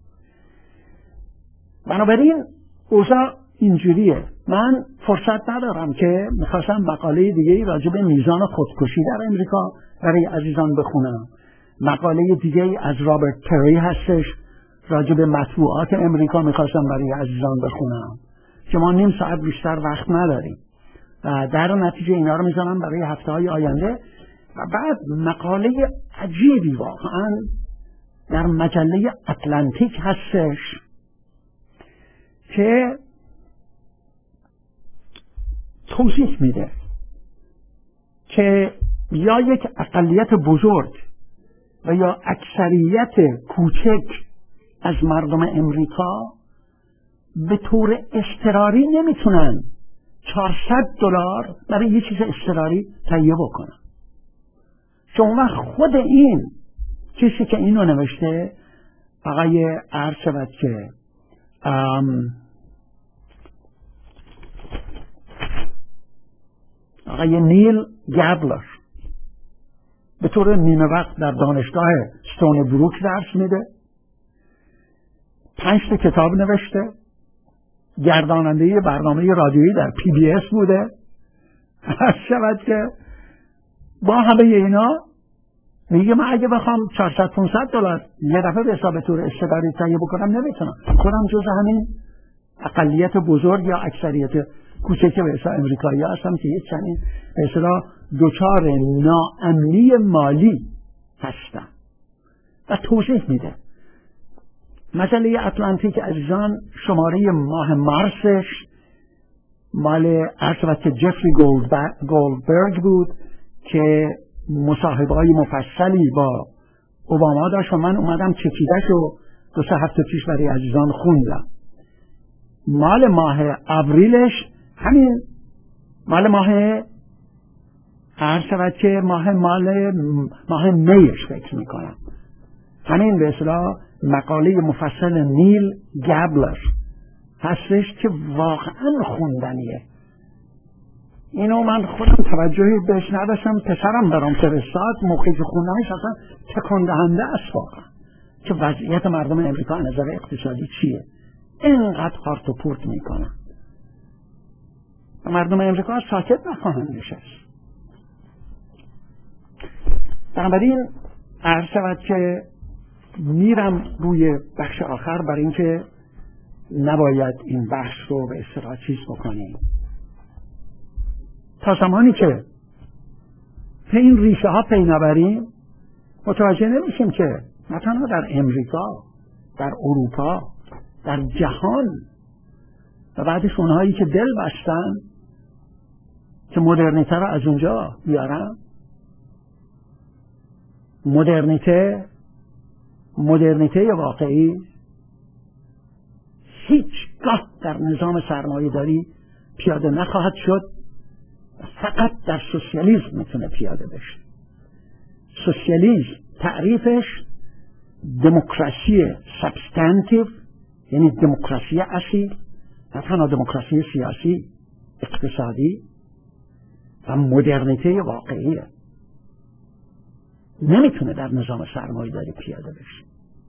بنابراین اوضاع اینجوریه. من فرصت ندارم که میخواستم مقاله دیگه راجع به میزان خودکشی در امریکا برای عزیزان بخونم. مقاله دیگه از رابرت پری هستش راجع به مطبوعات امریکا، میخواستم برای عزیزان بخونم که ما نیم ساعت بیشتر وقت نداریم و در نتیجه اینا رو میذارم برای هفته های آینده. و بعد مقاله عجیبی واقعا در مجله اتلانتیک هستش که توضیح میده که یا یک اقلیت بزرگ و یا اکثریت کوچک از مردم امریکا به طور اضطراری نمیتونن چهارصد دلار برای یه چیز اضطراری تهیه بکنن. چون خود این کسی که اینو نوشته آقای عرض شود که آقای نیل گابلر به طور نیمه وقت در دانشگاه ستون بروک درس میده، پنج تا کتاب نوشته، گرداننده برنامه رادیویی در پی بی اس بوده. عرض شود که با همه اینا میگه من اگه بخوام چهارصد پانصد دلار یه دفعه به حساب طور اضطراری تهیه بکنم نمیتونم. خودم جز همین اقلیت بزرگ یا اکثریت کوچک به حساب امریکایی هستم که یک چنین به اصطلاح دچار ناامنی مالی هستم. و توضیح میده. مجله اتلانتیک عزیزان شماره ماه مارسش مال عرض که جفری گولدبرگ بود که مصاحبه‌های مفصلی با اوباما داشت و من اومدم چکیدش و دو سه هفته پیش برای عزیزان خوندم. مال ماه آوریلش همین مال ماه هر شود که ماه مال ماه میش فکر میکنم، همین به اصطلاح مقاله مفصل نیل گابلر هستش که واقعا خوندنیه. اینو من خودم توجهی بهش نداشتم، پسرم برام فرستاد، موقعی که خوندمش اصلا تکان دهنده است واقعا که وضعیت مردم امریکا از نظر اقتصادی چیه، اینقدر هارت و پورت میکنن و مردم امریکا ساکت نخواهند نشست. بنابراین عرض شود که میرم روی بخش آخر برای اینکه نباید این بحث رو به اصطلاح چیز بکنیم. تا زمانی که به این ریشه ها پی نبریم متوجه نمیشیم که نه تنها در امریکا، در اروپا، در جهان و بعدش اونهایی که دل بستن که مدرنیته رو از اونجا بیارن، مدرنیته مدرنیته واقعی هیچگاه در نظام سرمایه‌داری پیاده نخواهد شد، فقط در سوسیالیسم میتونه پیاده بشه. سوسیالیسم تعریفش دموکراسی سابستانتیو، یعنی دموکراسی اصیل، نه تنها دموکراسی سیاسی، اقتصادی و مدرنیته واقعیه. نمیتونه در نظام سرمایه‌داری پیاده بشه.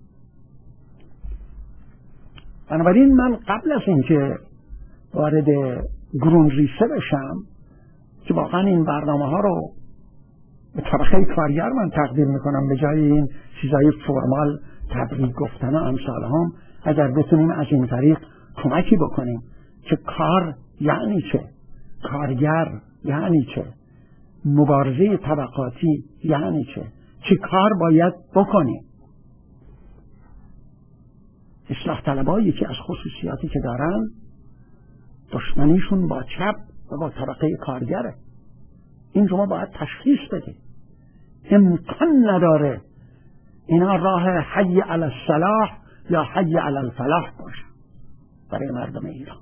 بنابراین من قبل از اینکه وارد گرون ریسه بشم که واقعا این برنامه ها رو به طبقه کارگر من تقدیم میکنم به جای این چیزای فرمال تبریک گفتن و امثال هم، اگر بتونیم از این طریق کمکی بکنیم که کار یعنی چه، کارگر یعنی چه، مبارزه طبقاتی یعنی چه، چه کار باید بکنیم. اصلاح طلبایی که از خصوصیاتی که دارن دشمنیشون با چپ و با طبقه کارگره. این رو ما باید تشخیص بدیم. امکان نداره اینا راه حی علی الصلاح یا حی علی الفلاح باشه برای مردم ایران.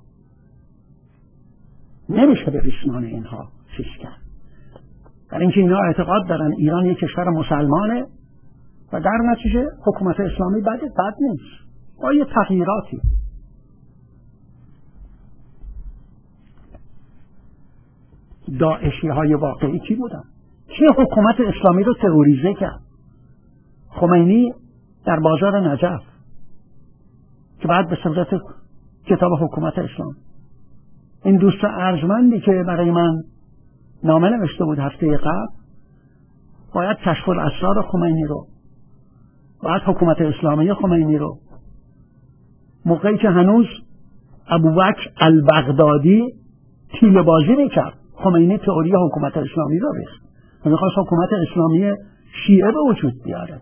نمیشه به ریسمان اینها چیز کرد، برای اینکه اینا اعتقاد دارن ایران یک کشور مسلمانه و در نتیجه حکومت اسلامی بد بد نیست با یه تغییراتی. داعشی های واقعی کی بودن؟ کی حکومت اسلامی رو تروریزه کرد؟ خمینی در بازار نجف که بعد به صورت کتاب حکومت اسلام، این دوست ارجمندی که برای من نامه نوشته بود هفته قبل، باید کشف الاسرار خمینی رو، باید حکومت اسلامی خمینی رو، موقعی که هنوز ابوبکر البغدادی تیله بازی میکرد، خمینی تئوری حکومت اسلامی رو ریخت و میخواست حکومت اسلامی شیعه به وجود بیاره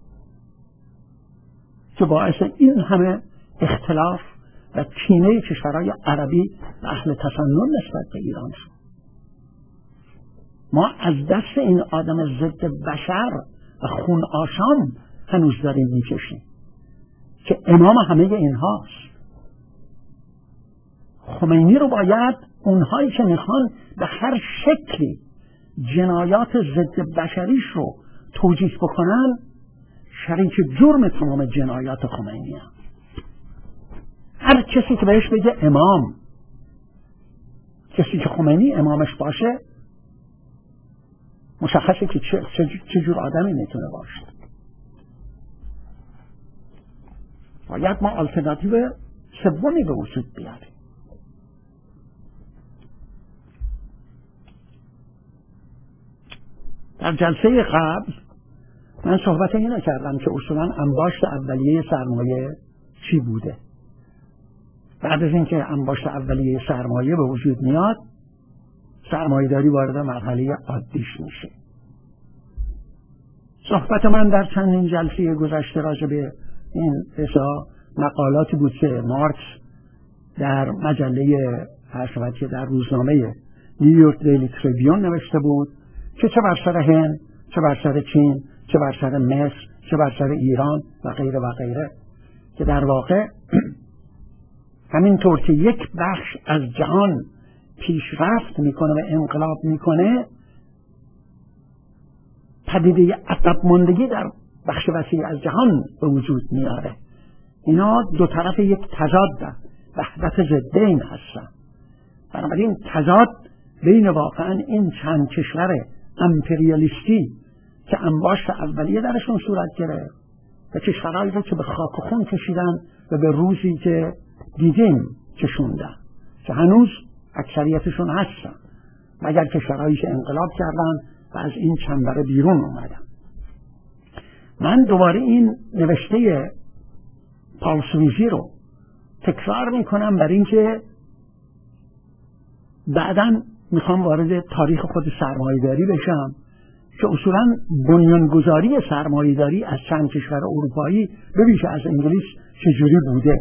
که باعث این همه اختلاف و کینه کشورهای عربی و اهل تسنن نسبت به ایران شد. ما از دست این آدم ضد بشر و خون آشام هنوز داریم میکشیم که امام همه اینهاست. خمینی رو باید اونهایی که میخوان به هر شکلی جنایات ضد بشریش رو توجیه بکنن شریک جرم تمام جنایات خمینی هم. هر کسی که بهش بگه امام، کسی که خمینی امامش باشه، مشخصه که چه, چه جور آدمی میتونه باشه. باید ما آلترناتیو سومی به وجود بیاریم. در جلسه قبل من صحبت اینو کردم که اصولا انباشت اولیه سرمایه چی بوده. بعد از اینکه انباشت اولیه سرمایه به وجود میاد، سرمایه‌داری وارد مرحله عادیش میشه. صحبت من در چندین جلسه گذشته راجع به این اصلا مقالاتی بود که مارکس در مجله هر که در روزنامه نیویورک دیلی تریبیون نوشته بود که چه بر سر هند، چه بر سر چین، چه بر سر مصر، چه بر سر ایران و غیره و غیره، که در واقع همینطور که یک بخش از جهان پیشرفت میکنه و انقلاب میکنه پدیده عقب ماندگی در بخش وسیعی از جهان به وجود میاره. اینا دو طرف یک تضاد وحدت ضدین هستن. بنابراین تضاد بین واقعا این چند کشور امپریالیستی که انباشت اولیه درشون صورت گرفت و کشورهایی رو که به خاک و خون کشیدن و به روزی که دیدیم کشوندن که هنوز اکثریتشون هستن، مگر کشورهایی که انقلاب کردن و از این چنبره بیرون اومدن. من دوباره این نوشته پال سویزی رو تکرار میکنم برای اینکه بعداً میخوام وارد تاریخ خود سرمایه‌داری بشم که اصولاً بنیانگذاری سرمایه‌داری از چند کشور اروپایی به ویژه از انگلیس چجوری بوده.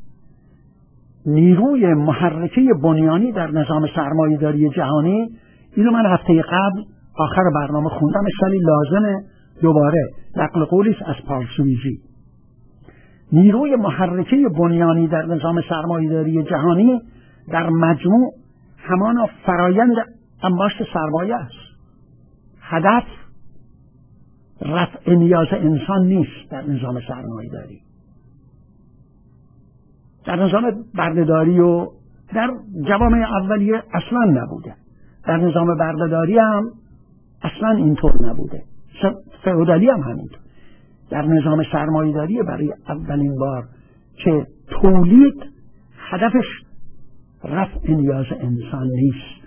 نیروی محرکه بنیانی در نظام سرمایه‌داری جهانی، اینو من هفته قبل آخر برنامه خوندم، ولی لازمه دوباره نقل قولی از پال سویزی. نیروی محرکه بنیانی در نظام سرمایه‌داری جهانی در مجموع همانا فرایند انباشت سرمایه است. هدف رفع نیاز انسان نیست در نظام سرمایه‌داری. در نظام بردهداری و در جوامع اولیه اصلا نبوده. در نظام بردهداری هم اصلا اینطور نبوده. فئودالی هم همینطور. در نظام سرمایه‌داری برای اولین بار که تولید هدفش رفع نیاز انسان نیست،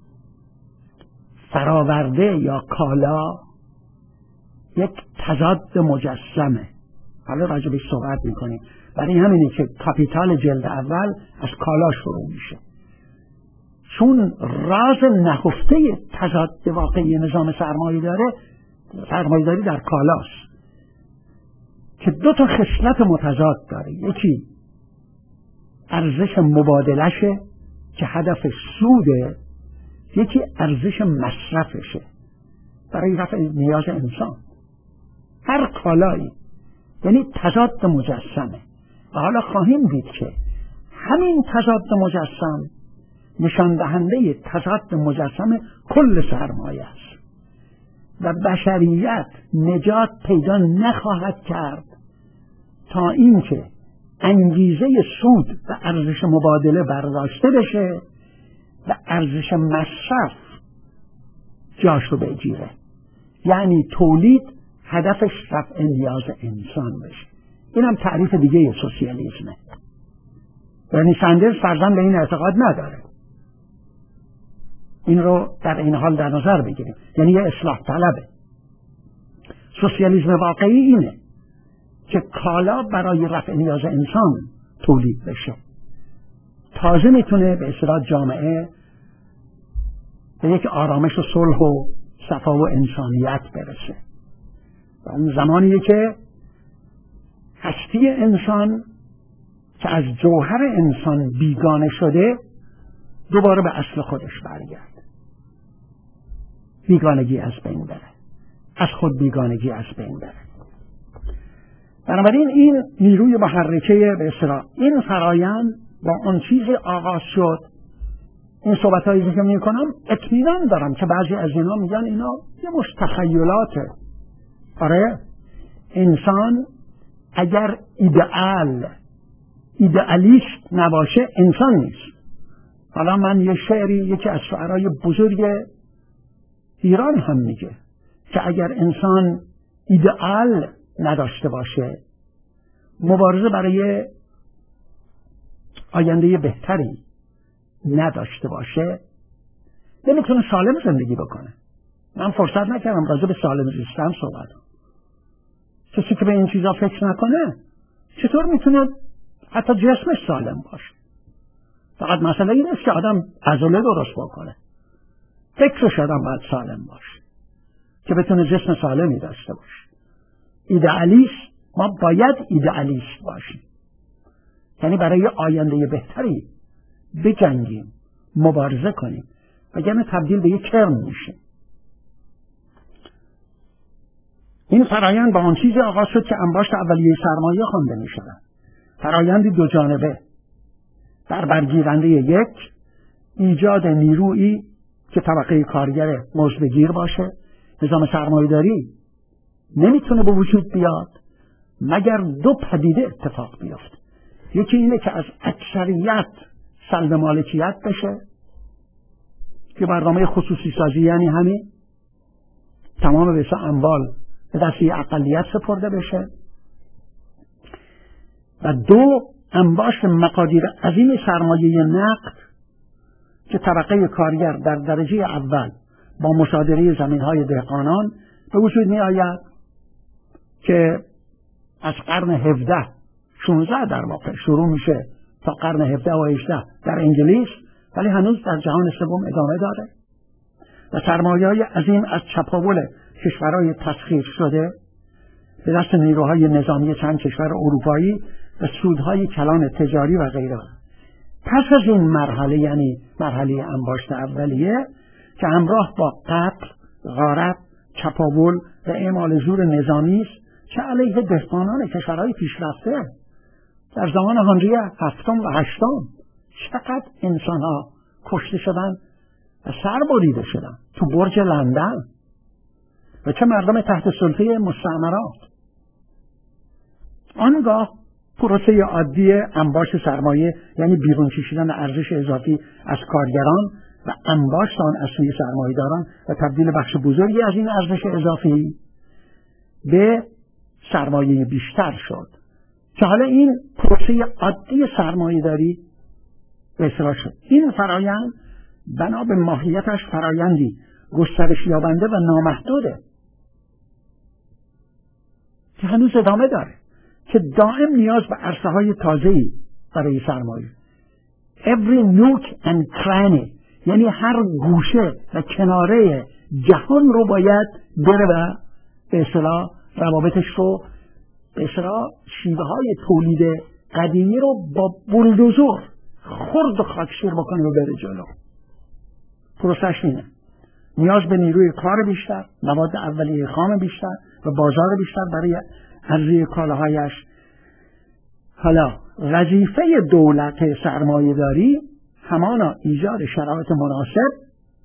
فراورده یا کالا یک تضاد مجسمه. حالا راجع بهش صحبت میکنیم. برای همینه که کاپیتال جلد اول از کالا شروع میشه، چون راز نهفته تضاد واقعی نظام سرمایه‌داری سرمایه‌داری در کالاست که دو تا خصلت متضاد داره. یکی ارزش مبادلشه که هدف سوده، یکی ارزش مصرفشه برای رفع نیاز انسان. هر کالایی یعنی تضاد مجسمه. و حالا خواهیم دید که همین تضاد مجسم نشان دهنده تضاد مجسم کل سرمایه است و بشریت نجات پیدا نخواهد کرد تا اینکه انگیزه سود و ارزش مبادله برداشته بشه و ارزش مصرف جاشو بگیره. یعنی تولید هدفش رفع نیاز انسان بشه. اینم تعریف دیگه سوسیالیسمه. برنی سندرز فرضاً به این اعتقاد نداره. این رو در این حال در نظر بگیریم. یعنی یه اصلاح طلبه. سوسیالیسم واقعی اینه که کالا برای رفع نیاز انسان تولید بشه. تازه میتونه به اصطلاح جامعه به یک آرامش و صلح و صفا و انسانیت برسه. و اون زمانیه که هستی انسان که از جوهر انسان بیگانه شده دوباره به اصل خودش برگرد. بیگانگی از بین بره. از خود بیگانگی از بین بره. بنابراین این نیروی محرکه به اصطلاح این فرایند با اون چیزی آغاز شد. این صحبتایی که می کنم اطمینان دارم که بعضی از اینا میگن اینا یه مش تخیلاته. آره، انسان اگر ایدئال ایدئالیست نباشه انسان نیست. حالا من یه شعری یکی از شعرهای بزرگ ایران هم میگه که اگر انسان ایدئال نداشته باشه، مبارزه برای آینده بهتری نداشته باشه، نمیتونه سالم زندگی بکنه. من فرصت نکردم راجع به سالم زیستن صحبت کنم. کسی که به این چیزا فکر نکنه چطور میتونه حتی جسمش سالم باشه؟ فقط مسئله این است که آدم عضله درست بکنه، فکرش آدم باید سالم باشه که بتونه جسم سالمی داشته باشه. ایدئالیست، ما باید ایدئالیست باشیم، یعنی برای آینده بهتری بجنگیم، مبارزه کنیم، وگرنه تبدیل به یک کرم میشه. این فرایند با آن چیزی آغاز شد که انباشت اولیه سرمایه خوانده میشدن. فرایندی دو جانبه در برگیرنده یک ایجاد نیرویی که طبقه کارگر مزدگیر باشه. نظام سرمایه‌داری نمیتونه به وجود بیاد مگر دو پدیده اتفاق بیفته. یکی اینه که از اکثریت سلب مالکیت بشه که برنامه خصوصی سازی یعنی همین تمام بسا اموال به دست اقلیت سپرده بشه، و دو انباشت مقادیر عظیم سرمایه نقد که طبقه کارگر در درجه اول با مصادره زمین‌های دهقانان به وجود می آید که از قرن هفده شانزده در واقع شروع میشه تا قرن هفده و هجده در انگلیس، ولی هنوز در جهان سوم ادامه داره و سرمایه‌های عظیم از چپاول کشورهای تسخیر شده به دست نیروهای نظامی چند کشور اروپایی و سودهای کلان تجاری و غیره. پس از این مرحله، یعنی مرحله انباشت اولیه که همراه با قتل، غارت، چپاول و اعمال زور نظامی است که علیه دهقانان کشورهای پیشرفته در زمان هنری هفتم و هشتم چقدر انسانها کشته شدن و سر بریده شدن تو برج لندن، و چه مردم تحت سلطه مستعمرات. آنگاه پروسه عادی انباشت سرمایه، یعنی بیرون کشیدن ارزش اضافی از کارگران و انباشت آن از سوی سرمایه‌داران و تبدیل بخش بزرگی از این ارزش اضافی به سرمایه بیشتر شد که حالا این پروسه عادی سرمایه‌داری به اصطلاح شد. این فرایند بنا به ماهیتش فرایندی گسترش یابنده و نامحدوده که هنوز ادامه داره، که دائم نیاز به عرصه های تازه‌ای برای سرمایه. every nook and cranny، یعنی هر گوشه و کناره جهان رو باید بره و به اصطلاح روابطش رو به اصطلاح شیوه های تولید قدیمی رو با بولدوزر خرد و خاکشیر بکنه و بره جلو. پروسش اینه: نیاز به نیروی کار بیشتر، مواد اولیه خام بیشتر و بازار بیشتر برای عرضه کالاهایش. حالا وظیفه دولت سرمایه‌داری همانا ایجاد شرایط مناسب.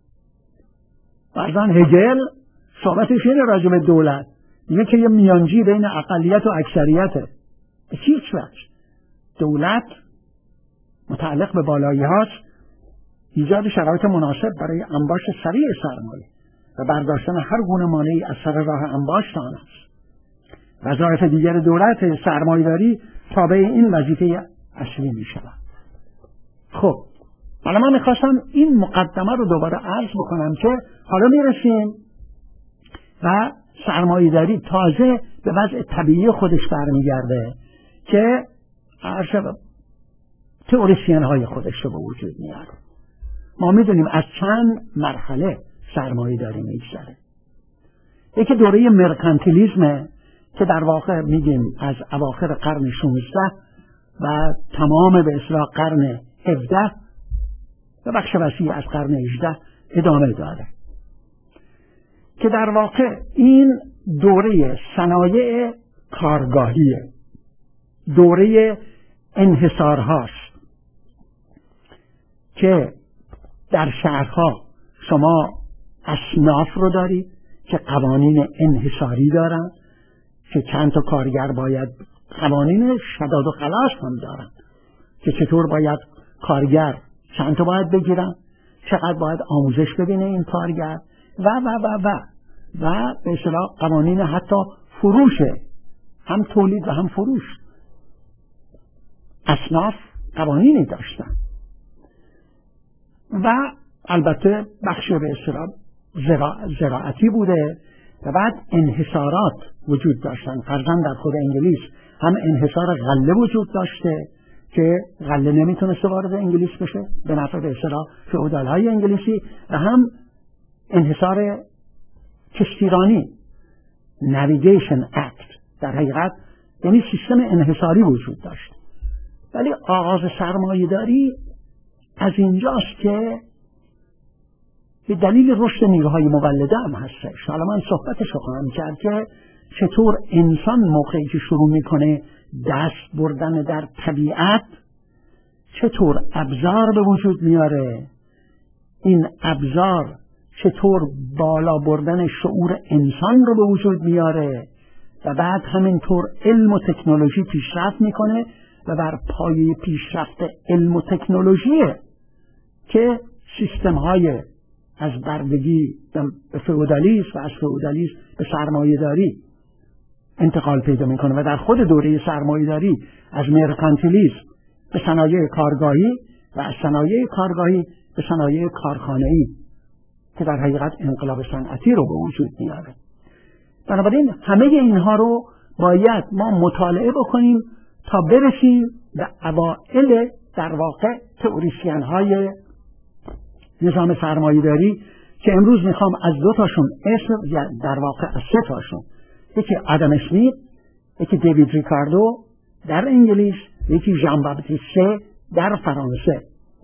بعضن هگل صحبتش اینه راجع به دولت، میگه که یه میانجی بین اقلیت و اکثریته. هیچ وقت دولت متعلق به بالایی هاست ایجاد شرایط مناسب برای انباشت سریع سرمایه و برداشتن هر گونه مانعی از سر راه انباشت آن است. وظایف دیگر دولت سرمایه‌داری تابع این وظیفه اصلی می شود. خب حالا من میخواستم این مقدمه رو دوباره عرض بکنم که حالا میرسیم و سرمایه‌داری تازه به وضع طبیعی خودش برمیگرده که عرض تئوریسین های خودش رو به وجود میاره. ما میدونیم از چند مرحله سرمایه‌داری میگذره. یکی دوره مرکانتیلیسمه که در واقع میگیم از اواخر قرن شانزده و تمام به اصطلاح قرن هفده و بخش وسیع از قرن هجده ادامه داره، که در واقع این دوره صنایع کارگاهیه، دوره انحصارهاست که در شهرها شما اصناف رو دارید که قوانین انحصاری دارن، که چند تا کارگر باید قوانین شداد و خلاص هم دارن که چطور باید کارگر چند تا باید بگیرن، چقدر باید آموزش ببینه این کارگر و و و و و به اصطلاح قوانین حتی فروشه، هم تولید و هم فروش. اصناف قوانینی داشتن و البته بخش به اصطلاح زراعتی بوده و بعد انحصارات وجود داشتن. فرضاً در خود انگلیس هم انحصار غله وجود داشته که غله نمیتونسته وارد انگلیس بشه به نفع به اصطلاح فئودال‌های انگلیسی، و هم انحصار کشتیرانی نویگیشن اکت، در حقیقت یعنی سیستم انحصاری وجود داشت. ولی آغاز سرمایه‌داری از اینجاست که به دلیل رشد نیروهای مولده هم هستش. حالا من صحبتش رو خواهم کرد که چطور انسان موقعی که شروع میکنه دست بردن در طبیعت چطور ابزار به وجود میاره این ابزار چطور بالا بردن شعور انسان رو به وجود میاره و بعد همینطور علم و تکنولوژی پیشرفت میکنه و بر پایه پیشرفت علم و تکنولوژیه که سیستم های از بردگی به فئودالیسم و از فئودالیسم به سرمایه‌داری انتقال پیدا میکنه و در خود دوره سرمایه‌داری از مرکانتیلیسم به صنایع کارگاهی و از صنایع کارگاهی به صنایع کارخانه‌ای که در حقیقت انقلاب صنعتی رو به وجود میاره. بنابراین همه اینها رو باید ما مطالعه بکنیم تا برسیم به اوائل در واقع تئوریسین های نظام سرمایه‌داری که امروز میخوام از دو تاشون اسم در واقع از سه تاشون، یکی آدم اسمیت، یکی دیوید ریکاردو در انگلیس، یکی ژان باپتیست سی در فرانسه.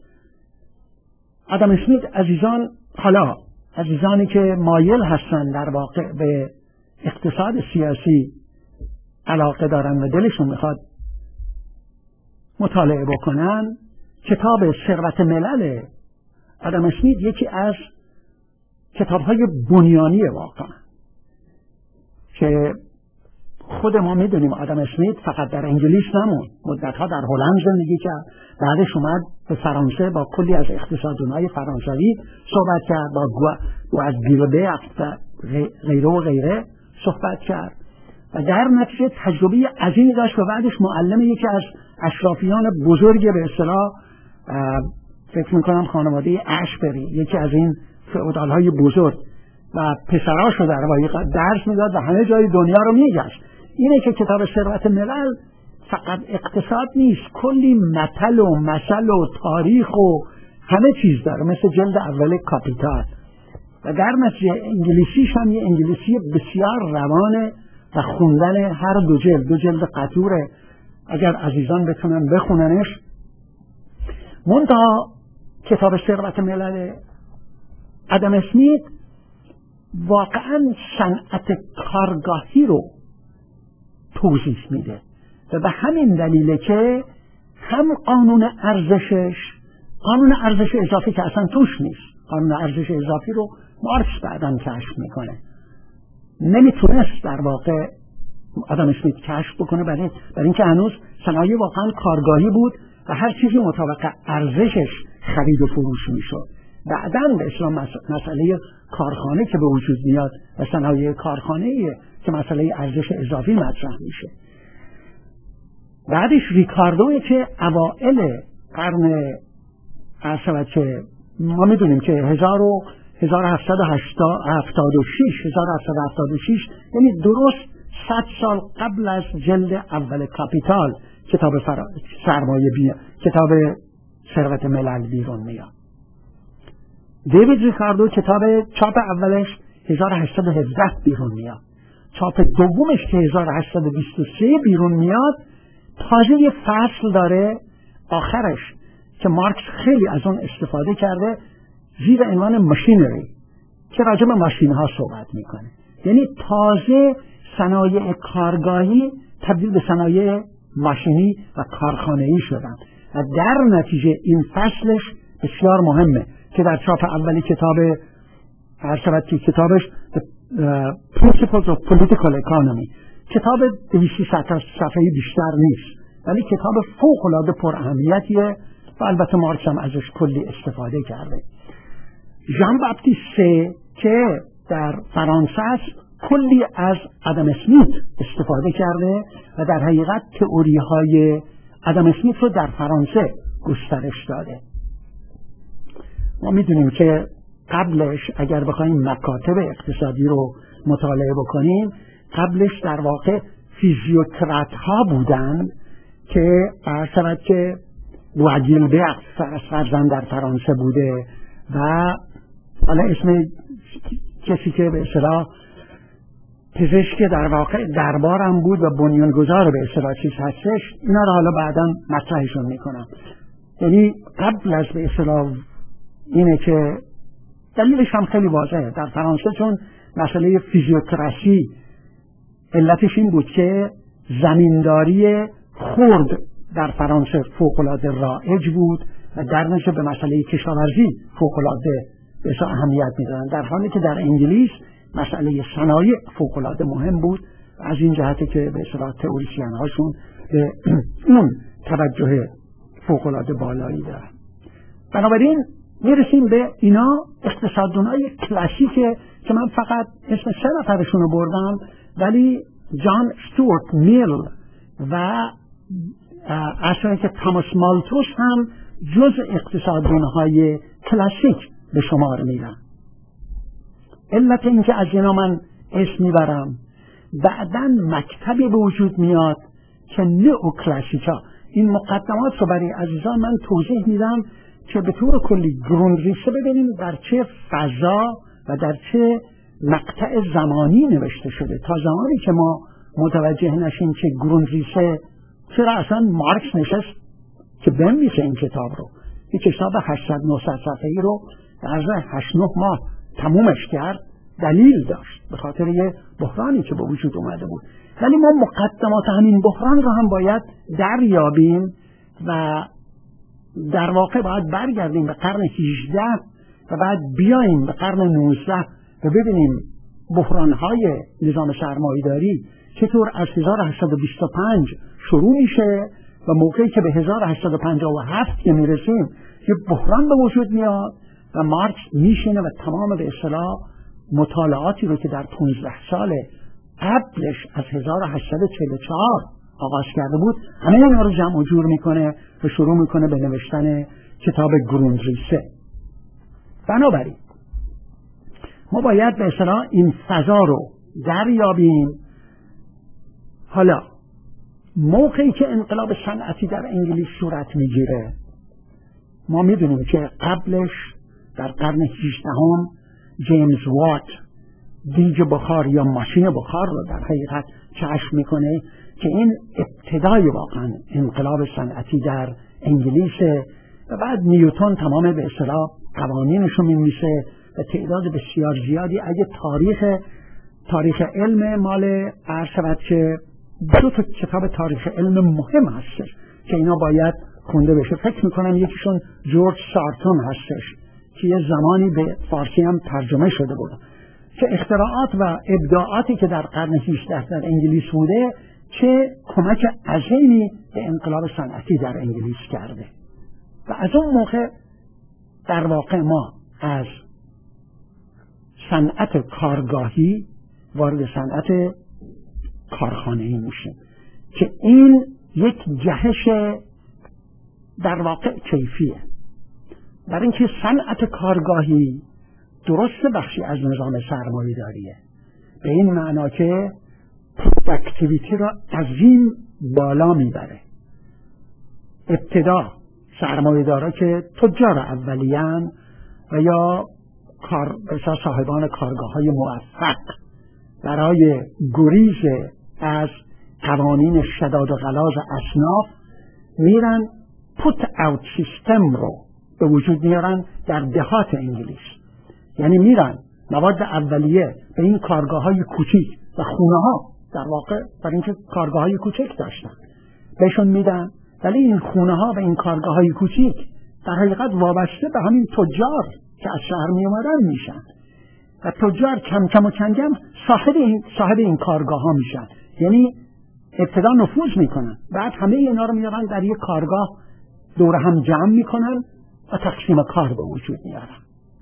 آدم اسمیت عزیزان، حالا عزیزانی که مایل هستن در واقع به اقتصاد سیاسی علاقه دارن و دلشون میخواد مطالعه بکنن، کتاب ثروت ملل آدم اسمیت یکی از کتاب‌های بنیانی واقعا که خود ما میدونیم. آدم اسمیت فقط در انگلیس نمون، مدت‌ها در هلند زندگی کرد، بعدش اومد به فرانسه با کلی از اقتصاددانای فرانسوی صحبت کرد، با گو از بیلبرت و غیره و غیره صحبت کرد و در نتیجه تجربه عظیمی داشت و بعدش معلم یکی از اشرافیان بزرگ به اصطلاح فکر میکنم خانواده اشبری، یکی از این فئودال‌های بزرگ، و پسراشو در واقع درس میداد و همه جای دنیا رو میگشت. اینه که کتاب ثروت ملل فقط اقتصاد نیست، کلی مثل و مثل و تاریخ و همه چیز داره، مثل جلد اول کاپیتال. و در نتیجه انگلیسیش هم یه انگلیسی بسیار روانه و خوندن هر دو جلد دو جلد قطوره، اگر عزیزان بتونن بخوننش. منتها کتاب ثروت ملل آدم اسمیت واقعا صنعت کارگاهی رو توضیح میده و به همین دلیله که هم قانون ارزشش، قانون ارزش اضافی که اصلا توش نیست، قانون ارزش اضافی رو مارکس بعداً کشف میکنه، نمیتونست در واقع آدم اسمیت کشف بکنه، برای برای اینکه هنوز صنایع واقعا کارگاهی بود و هر چیزی مطابق ارزشش خرید و فروش میشد. بعداً به اسلام مسئله کارخانه که به وجود میاد و صنایع کارخانه‌ایه که مسئله ارزش اضافی مطرح میشه. بعدش ریکاردوی که اوائل قرن عرض که ما میدونیم که هزار و هفتصد و هفتاد و شش یعنی درست صد سال قبل از جلد اول کاپیتال کتاب سرمایه بی کتاب ثروت ملل بیرون میاد. دیوید ریکاردو کتاب چاپ اولش هزار و هشتصد و هفده بیرون میاد، چاپ دومش که هزار و هشتصد و بیست و سه بیرون میاد، تازه یه فصل داره آخرش که مارکس خیلی از اون استفاده کرده زیر عنوان ماشینری که راجع به ماشین ها صحبت میکنه. یعنی تازه صنایع کارگاهی تبدیل به صنایع ماشینی و کارخانه‌ای شدن و در نتیجه این فصلش بسیار مهمه که در چاپ اولی کتاب هر شود که کتابش Principles of Political Economy کتاب دویست صفحه‌ای بیشتر نیست، ولی کتاب فوق‌العاده پر اهمیتیه و البته مارکس هم ازش کلی استفاده کرده. ژان باپتیست سی که در فرانسه است کلی از آدم اسمیت استفاده کرده و در حقیقت تئوری های آدم اسمیت رو در فرانسه گسترش داده. ما میدونیم که قبلش اگر بخوایم مکاتب اقتصادی رو مطالعه بکنیم، قبلش در واقع فیزیوکرات ها بودن که عرض که گیلبرت فرزند در فرانسه بوده و حالا اسم کسی که به اصطلاح پزشک در واقع دربارم بود و بنیانگذار به اصطلاح چیز هستش، اینا رو حالا بعدا مطرحشون میکنم. یعنی قبل از به اصطلاح اینه که دلیلش هم خیلی واضحه در فرانسه، چون مسئله فیزیوکراسی علتش این بود که زمینداری خرد در فرانسه فوق‌العاده رایج بود و در نتیجه به مسئله کشاورزی فوق‌العاده بسیار اهمیت میدادن، در حالی که در انگلیس مسئله صنایع فوق‌العاده مهم بود. از این جهتی که به اصطلاح تئوریسین هاشون به اون توجه فوق‌العاده بالایی دارن. بنابراین میرسیم به اینا اقتصاددانای کلاسیکه که من فقط اسم سه نفرشون رو بردم، ولی جان استوارت میل و اصلا که تاماس مالتوس هم جز اقتصاددانهای کلاسیک به شمار میرن. علت اینکه از اینا من اسم میبرم، بعداً مکتبی به وجود میاد که نئو کلاسیکا. این مقدمات رو برای عزیزان من توضیح میدم که به طور کلی گروندریسه ببینیم در چه فضا و در چه مقطع زمانی نوشته شده، تا زمانی که ما متوجه نشیم که گروندریسه چرا اصلا مارکس نشست که بنویسه این کتاب رو. این کتاب هشتصد نهصد صفحه‌ای رو در هشت نه ماه تمومش کرد، دلیل داشت به خاطر یه بحرانی که به وجود اومده بود. ولی ما مقدمات همین بحران رو هم باید دریابیم و در واقع باید برگردیم به قرن هجدهم و بعد بیاییم به قرن نوزدهم و ببینیم بحران‌های نظام سرمایه‌داری چطور از هزار و هشتصد و بیست و پنج شروع میشه و موقعی که به هزار و هشتصد و پنجاه و هفت که میرسیم یه بحران به وجود میاد و مارکس میشینه و تمام به اصطلاح مطالعاتی رو که در پانزده سال قبلش از هزار و هشتصد و چهل و چهار آغاز کرده بود همه اینا رو جمع و جور میکنه و شروع میکنه به نوشتن کتاب گروندریسه. بنابراین ما باید به اصطلاح این فضا رو دریابیم. حالا موقعی که انقلاب صنعتی در انگلیس صورت میگیره، ما میدونیم که قبلش در قرن هجدهم جیمز وات دیگ بخار یا ماشین بخار رو در حقیقت کشف میکنه که این ابتدای واقعا انقلاب صنعتی در انگلیسه و بعد نیوتن تمام به اصطلاح قوانینش رو می‌نویسه و تعداد بسیار زیادی. اگه تاریخ تاریخ علم مال عرض شود که دو تا کتاب تاریخ علم مهم هستش که اینا باید خونده بشه. فکر میکنم یکیشون جورج سارتون هستش که یه زمانی به فارسی هم ترجمه شده بود که اختراعات و ابداعاتی که در قرن هجدهم در انگلیس بوده چه کمک عظیمی به انقلاب صنعتی در انگلیس کرده. و از اون موقع در واقع ما از صنعت کارگاهی وارد صنعت کارخانه‌ای میشیم که این یک جهش در واقع کیفیه. در اینکه صنعت کارگاهی درست بخشی از نظام سرمایه داریه، به این معنا که پروداکتیویتی را عظیم بالا میبره. ابتدا سرمایه دارا که تجار اولیان و یا کار صاحبان کارگاه های موفق برای گریز از قوانین شداد و غلاظ اصناف میرن پوت اوت سیستم رو به وجود میارن در دهات انگلیس. یعنی میرن مواد اولیه به این کارگاه های کوچیک و خونه ها، در واقع برای اینکه کارگاه های کوچیک داشتن بهشون میدن، ولی این خونه ها و این کارگاه های کوچیک در حقیقت وابسته به همین تجار که از شهر می اومدن میشن و تجار کم کم و کم کم صاحب این صاحب این کارگاه ها میشن. یعنی ابتدا نفوذ میکنن، بعد همه اینا رو میارن در یک کارگاه دور هم جمع میکنن و تقسیم کار به وجود میارن.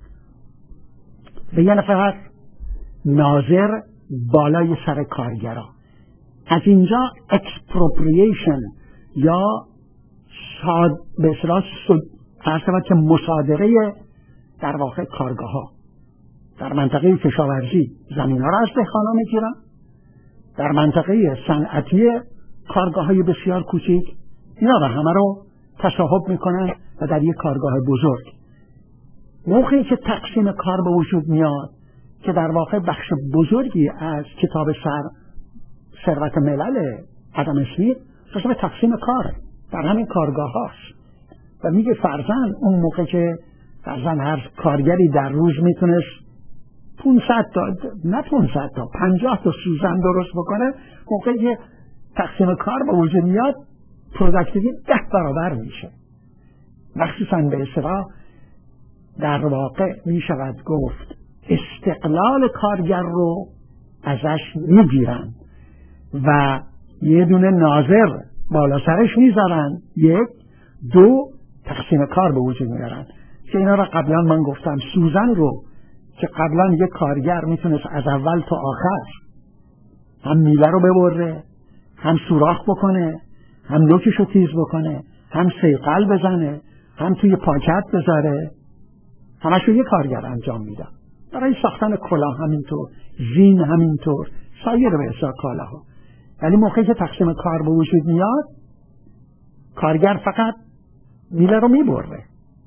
به یه نفر ناظر بالای سر کارگرا. از اینجا اکسپروپریشن یا صاد به اصطلاح فرض که مصادره در واقع کارگاه ها در منطقه کشاورزی زمین ها را از دهقانا میگیرن، در منطقه صنعتی کارگاه های بسیار کوچیک اینا را همه رو تصاحب میکنن و در یک کارگاه بزرگ. موقعی که تقسیم کار به وجود میاد که در واقع بخش بزرگی از کتاب سر ثروت ملل آدم اسمیت راجع به تقسیم کار در همین کارگاه هاست و میگه فرضاً اون موقع که فرضاً هر کارگری در روز میتونست پانصد تا نه پانصد تا پنجاه تا سوزن درست بکنه، موقعی که تقسیم کار به وجود میاد پروداکتیویتی ده برابر میشه مخصوصا به اصطلاح در واقع می شود گفت استقلال کارگر رو ازش میگیرن و یه دونه ناظر بالا سرش میذارن، یک. دو، تقسیم کار به وجود میارن که اینا را قبلا من گفتم. سوزن رو که قبلا یک کارگر میتونست از اول تا آخر هم میله رو ببره، هم سوراخ بکنه، هم نوکش رو تیز بکنه، هم سیقل بزنه، هم توی پاکت بذاره، همش رو یک کارگر انجام میده. برای ساختن کلاه همینطور، زین همینطور، سایر به حساب کالاها. ولی موقعی که تقسیم کار به وجود میاد، کارگر فقط میله رو میبره،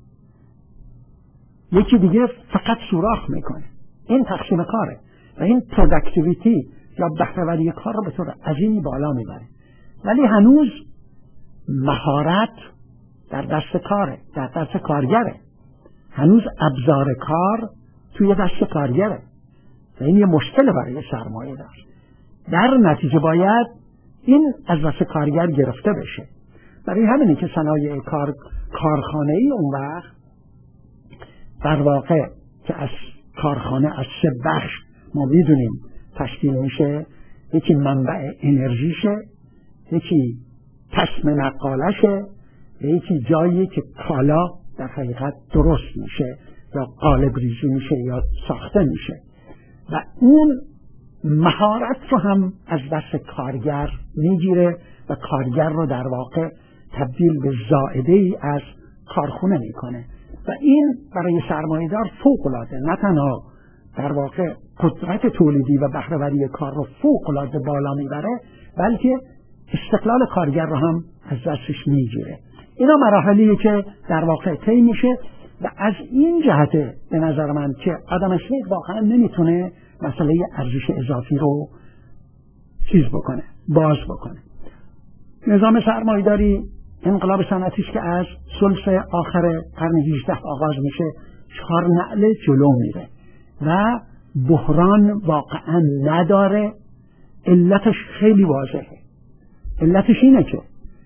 یکی دیگه فقط سوراخ میکنه. این تقسیم کاره و این پروداکتیویتی یا بهره‌وری کار رو به طور عظیمی بالا میبره. ولی هنوز مهارت در دست کاره، در دست کارگره. هنوز ابزار کار توی دست کارگره و این یه مشکل برای سرمایه دار. در نتیجه باید این از دست کارگر گرفته بشه. برای همینه که صنایع کار کارخانه ای اون وقت در واقع که از کارخانه از سه بخش ما میدونیم تشکیل میشه، یکی منبع انرژیشه، یکی قسم نقالشه و یکی جایی که کالا در حقیقت درست میشه یا قالب ریزی میشه یا ساخته میشه و اون مهارت رو هم از دست کارگر میگیره و کارگر رو در واقع تبدیل به زائده ای از کارخونه میکنه و این برای سرمایه‌دار فوق‌العاده نه تنها در واقع قدرت تولیدی و بهره‌وری کار رو فوق‌العاده بالا میبره، بلکه استقلال کارگر رو هم از دستش میگیره. اینا مراحلیه که در واقع طی میشه و از این جهته به نظر من که آدم اسمیت واقعا نمیتونه مسئله ارزش اضافی رو چیز بکنه، باز بکنه. نظام سرمایه‌داری انقلاب صنعتی که از ثلث آخر قرن هجدهم آغاز میشه، چهار نعل جلو میره و بحران واقعا نداره. علتش خیلی واضحه. علتش اینه که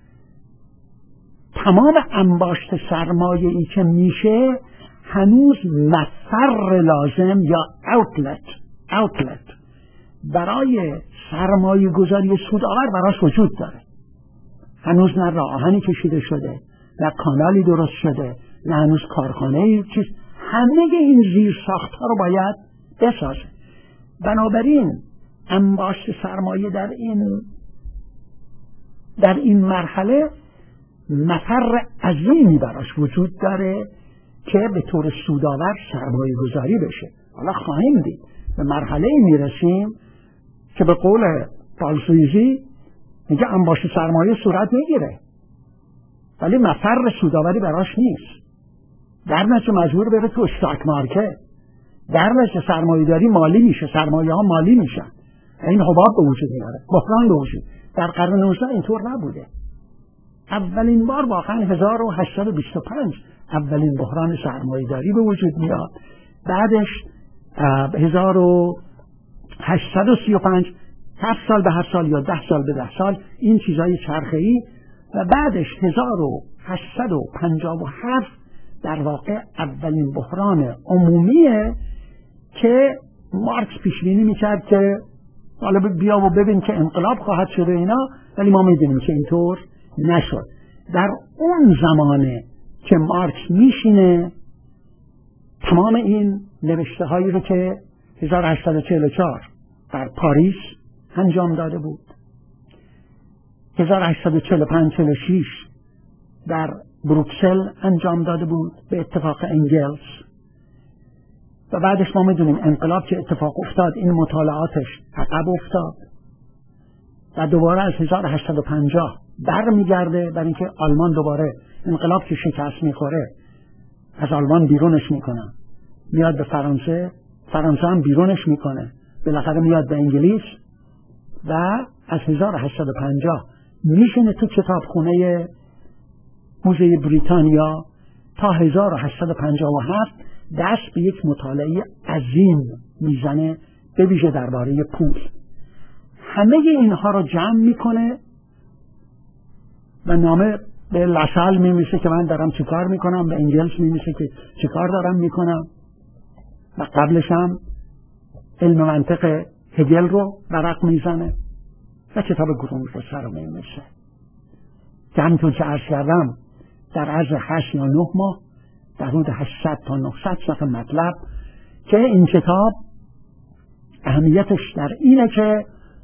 تمام انباشت سرمایه ای که میشه هنوز مفر لازم یا اوتلت اوتلت برای سرمایه گذاری سودآور براش وجود داره. هنوز نه راه آهنی کشیده شده، نه کانالی درست شده، نه هنوز کارخانه ای چیز. همه این زیر ساخت‌ها رو باید بسازه. بنابراین انباشت سرمایه در این در این مرحله مفر عظیمی براش وجود داره که به طور سودآور سرمایه گذاری بشه. حالا خواهیم دید به مرحله میرسیم که به قول پالسویزی میگه انباشت سرمایه صورت میگیره ولی مفر سودآوری براش نیست. در نتیجه مجبور بره تو استاک مارکت، در نتیجه سرمایه‌داری مالی میشه، سرمایه ها مالی میشن، این حباب به وجود میاره، بحران به وجود. در قرن نوزدهم اینطور نبوده. اولین بار واقعا هزار و هشتصد و بیست و پنج اولین بحران سرمایه‌داری به وجود میاد. بعدش هزار و هشتصد و سی و پنج هفت سال به هفت سال یا ده سال به ده سال این چیزای چرخه‌ای و بعدش هزار و هشتصد و پنجاه و هفت در واقع اولین بحران عمومیه که مارکس پیش بینی می‌کرد که حالا بیا و ببین که انقلاب خواهد شده اینا، ولی ما می‌دونیم که اینطور نشد. در اون زمانه که مارکس میشینه تمام این نوشته هایی رو که هزار و هشتصد و چهل و چهار در پاریس انجام داده بود، هزار و هشتصد و چهل و پنج چهل و شش در بروکسل انجام داده بود به اتفاق انگلز و بعدش ما میدونیم انقلاب که اتفاق افتاد این مطالعاتش عقب افتاد و دوباره از هزار و هشتصد و پنجاه بر میگرده برای اینکه آلمان دوباره انقلاب که شکست میخوره از آلمان بیرونش میکنن، میاد به فرانسه، فرانسه هم بیرونش میکنه، بالاخره میاد به انگلیس و از هزار و هشتصد و پنجاه میشینه تو کتابخونه موزه بریتانیا تا هزار و هشتصد و پنجاه و هفت دست به یک مطالعه عظیم میزنه به ویژه درباره پول. همه اینها رو جمع میکنه و نامه به لاسال میمیسه که من دارم چیکار میکنم، به انگلس میمیسه که چیکار دارم میکنم، و قبلش هم علم منطق هگل رو ورق میزنه و کتاب گرونگلوس رو میمیسه که همینطور که عرض کردم در عرض هشت یا نه ماه در حدود هشتصد تا نهصد صفحه مطلب، که این کتاب اهمیتش در اینه که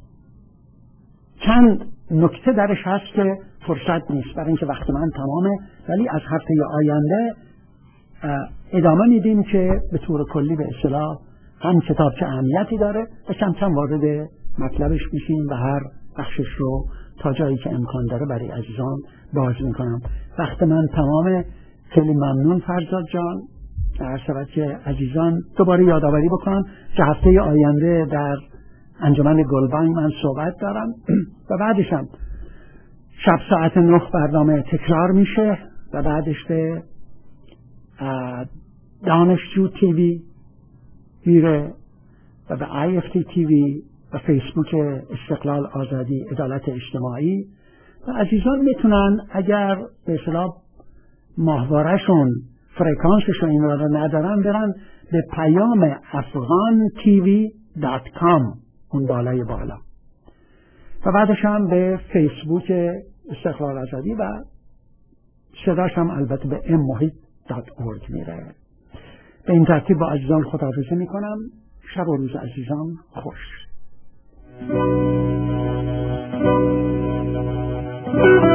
چند نکته درش هست که فرصت نیست برای اینکه وقت من تمامه، ولی از هفته آینده ادامه میدیم که به طور کلی به اصطلاح هم کتاب چه اهمیتی داره و کم کم وارد مطلبش میشیم و هر بخشش رو تا جایی که امکان داره برای عزیزان باز میکنم. وقت من تمامه. خیلی ممنون فرزاد جان. در شبت که عزیزان دوباره یادآوری بکنم که هفته آینده در انجمن گلبانگ من صحبت دارم و بعدش هم شب ساعت نه برنامه تکرار میشه و بعدش به دانشجو تیوی میره و به آی اف تی تیوی و فیسبوک استقلال آزادی عدالت اجتماعی. و عزیزان میتونن اگر به اصطلاح ماهوارهشون فرکانسشون این رو ندارن برن به پیام افغان تیوی دات کام اون بالای بالا و بعدش هم به فیسبوک استقلال آزادی و صداش هم البته به ام محیط دات اورگ میره. به این ترتیب با عزیزان خداحافظی میکنم. شب و روز عزیزان خوش.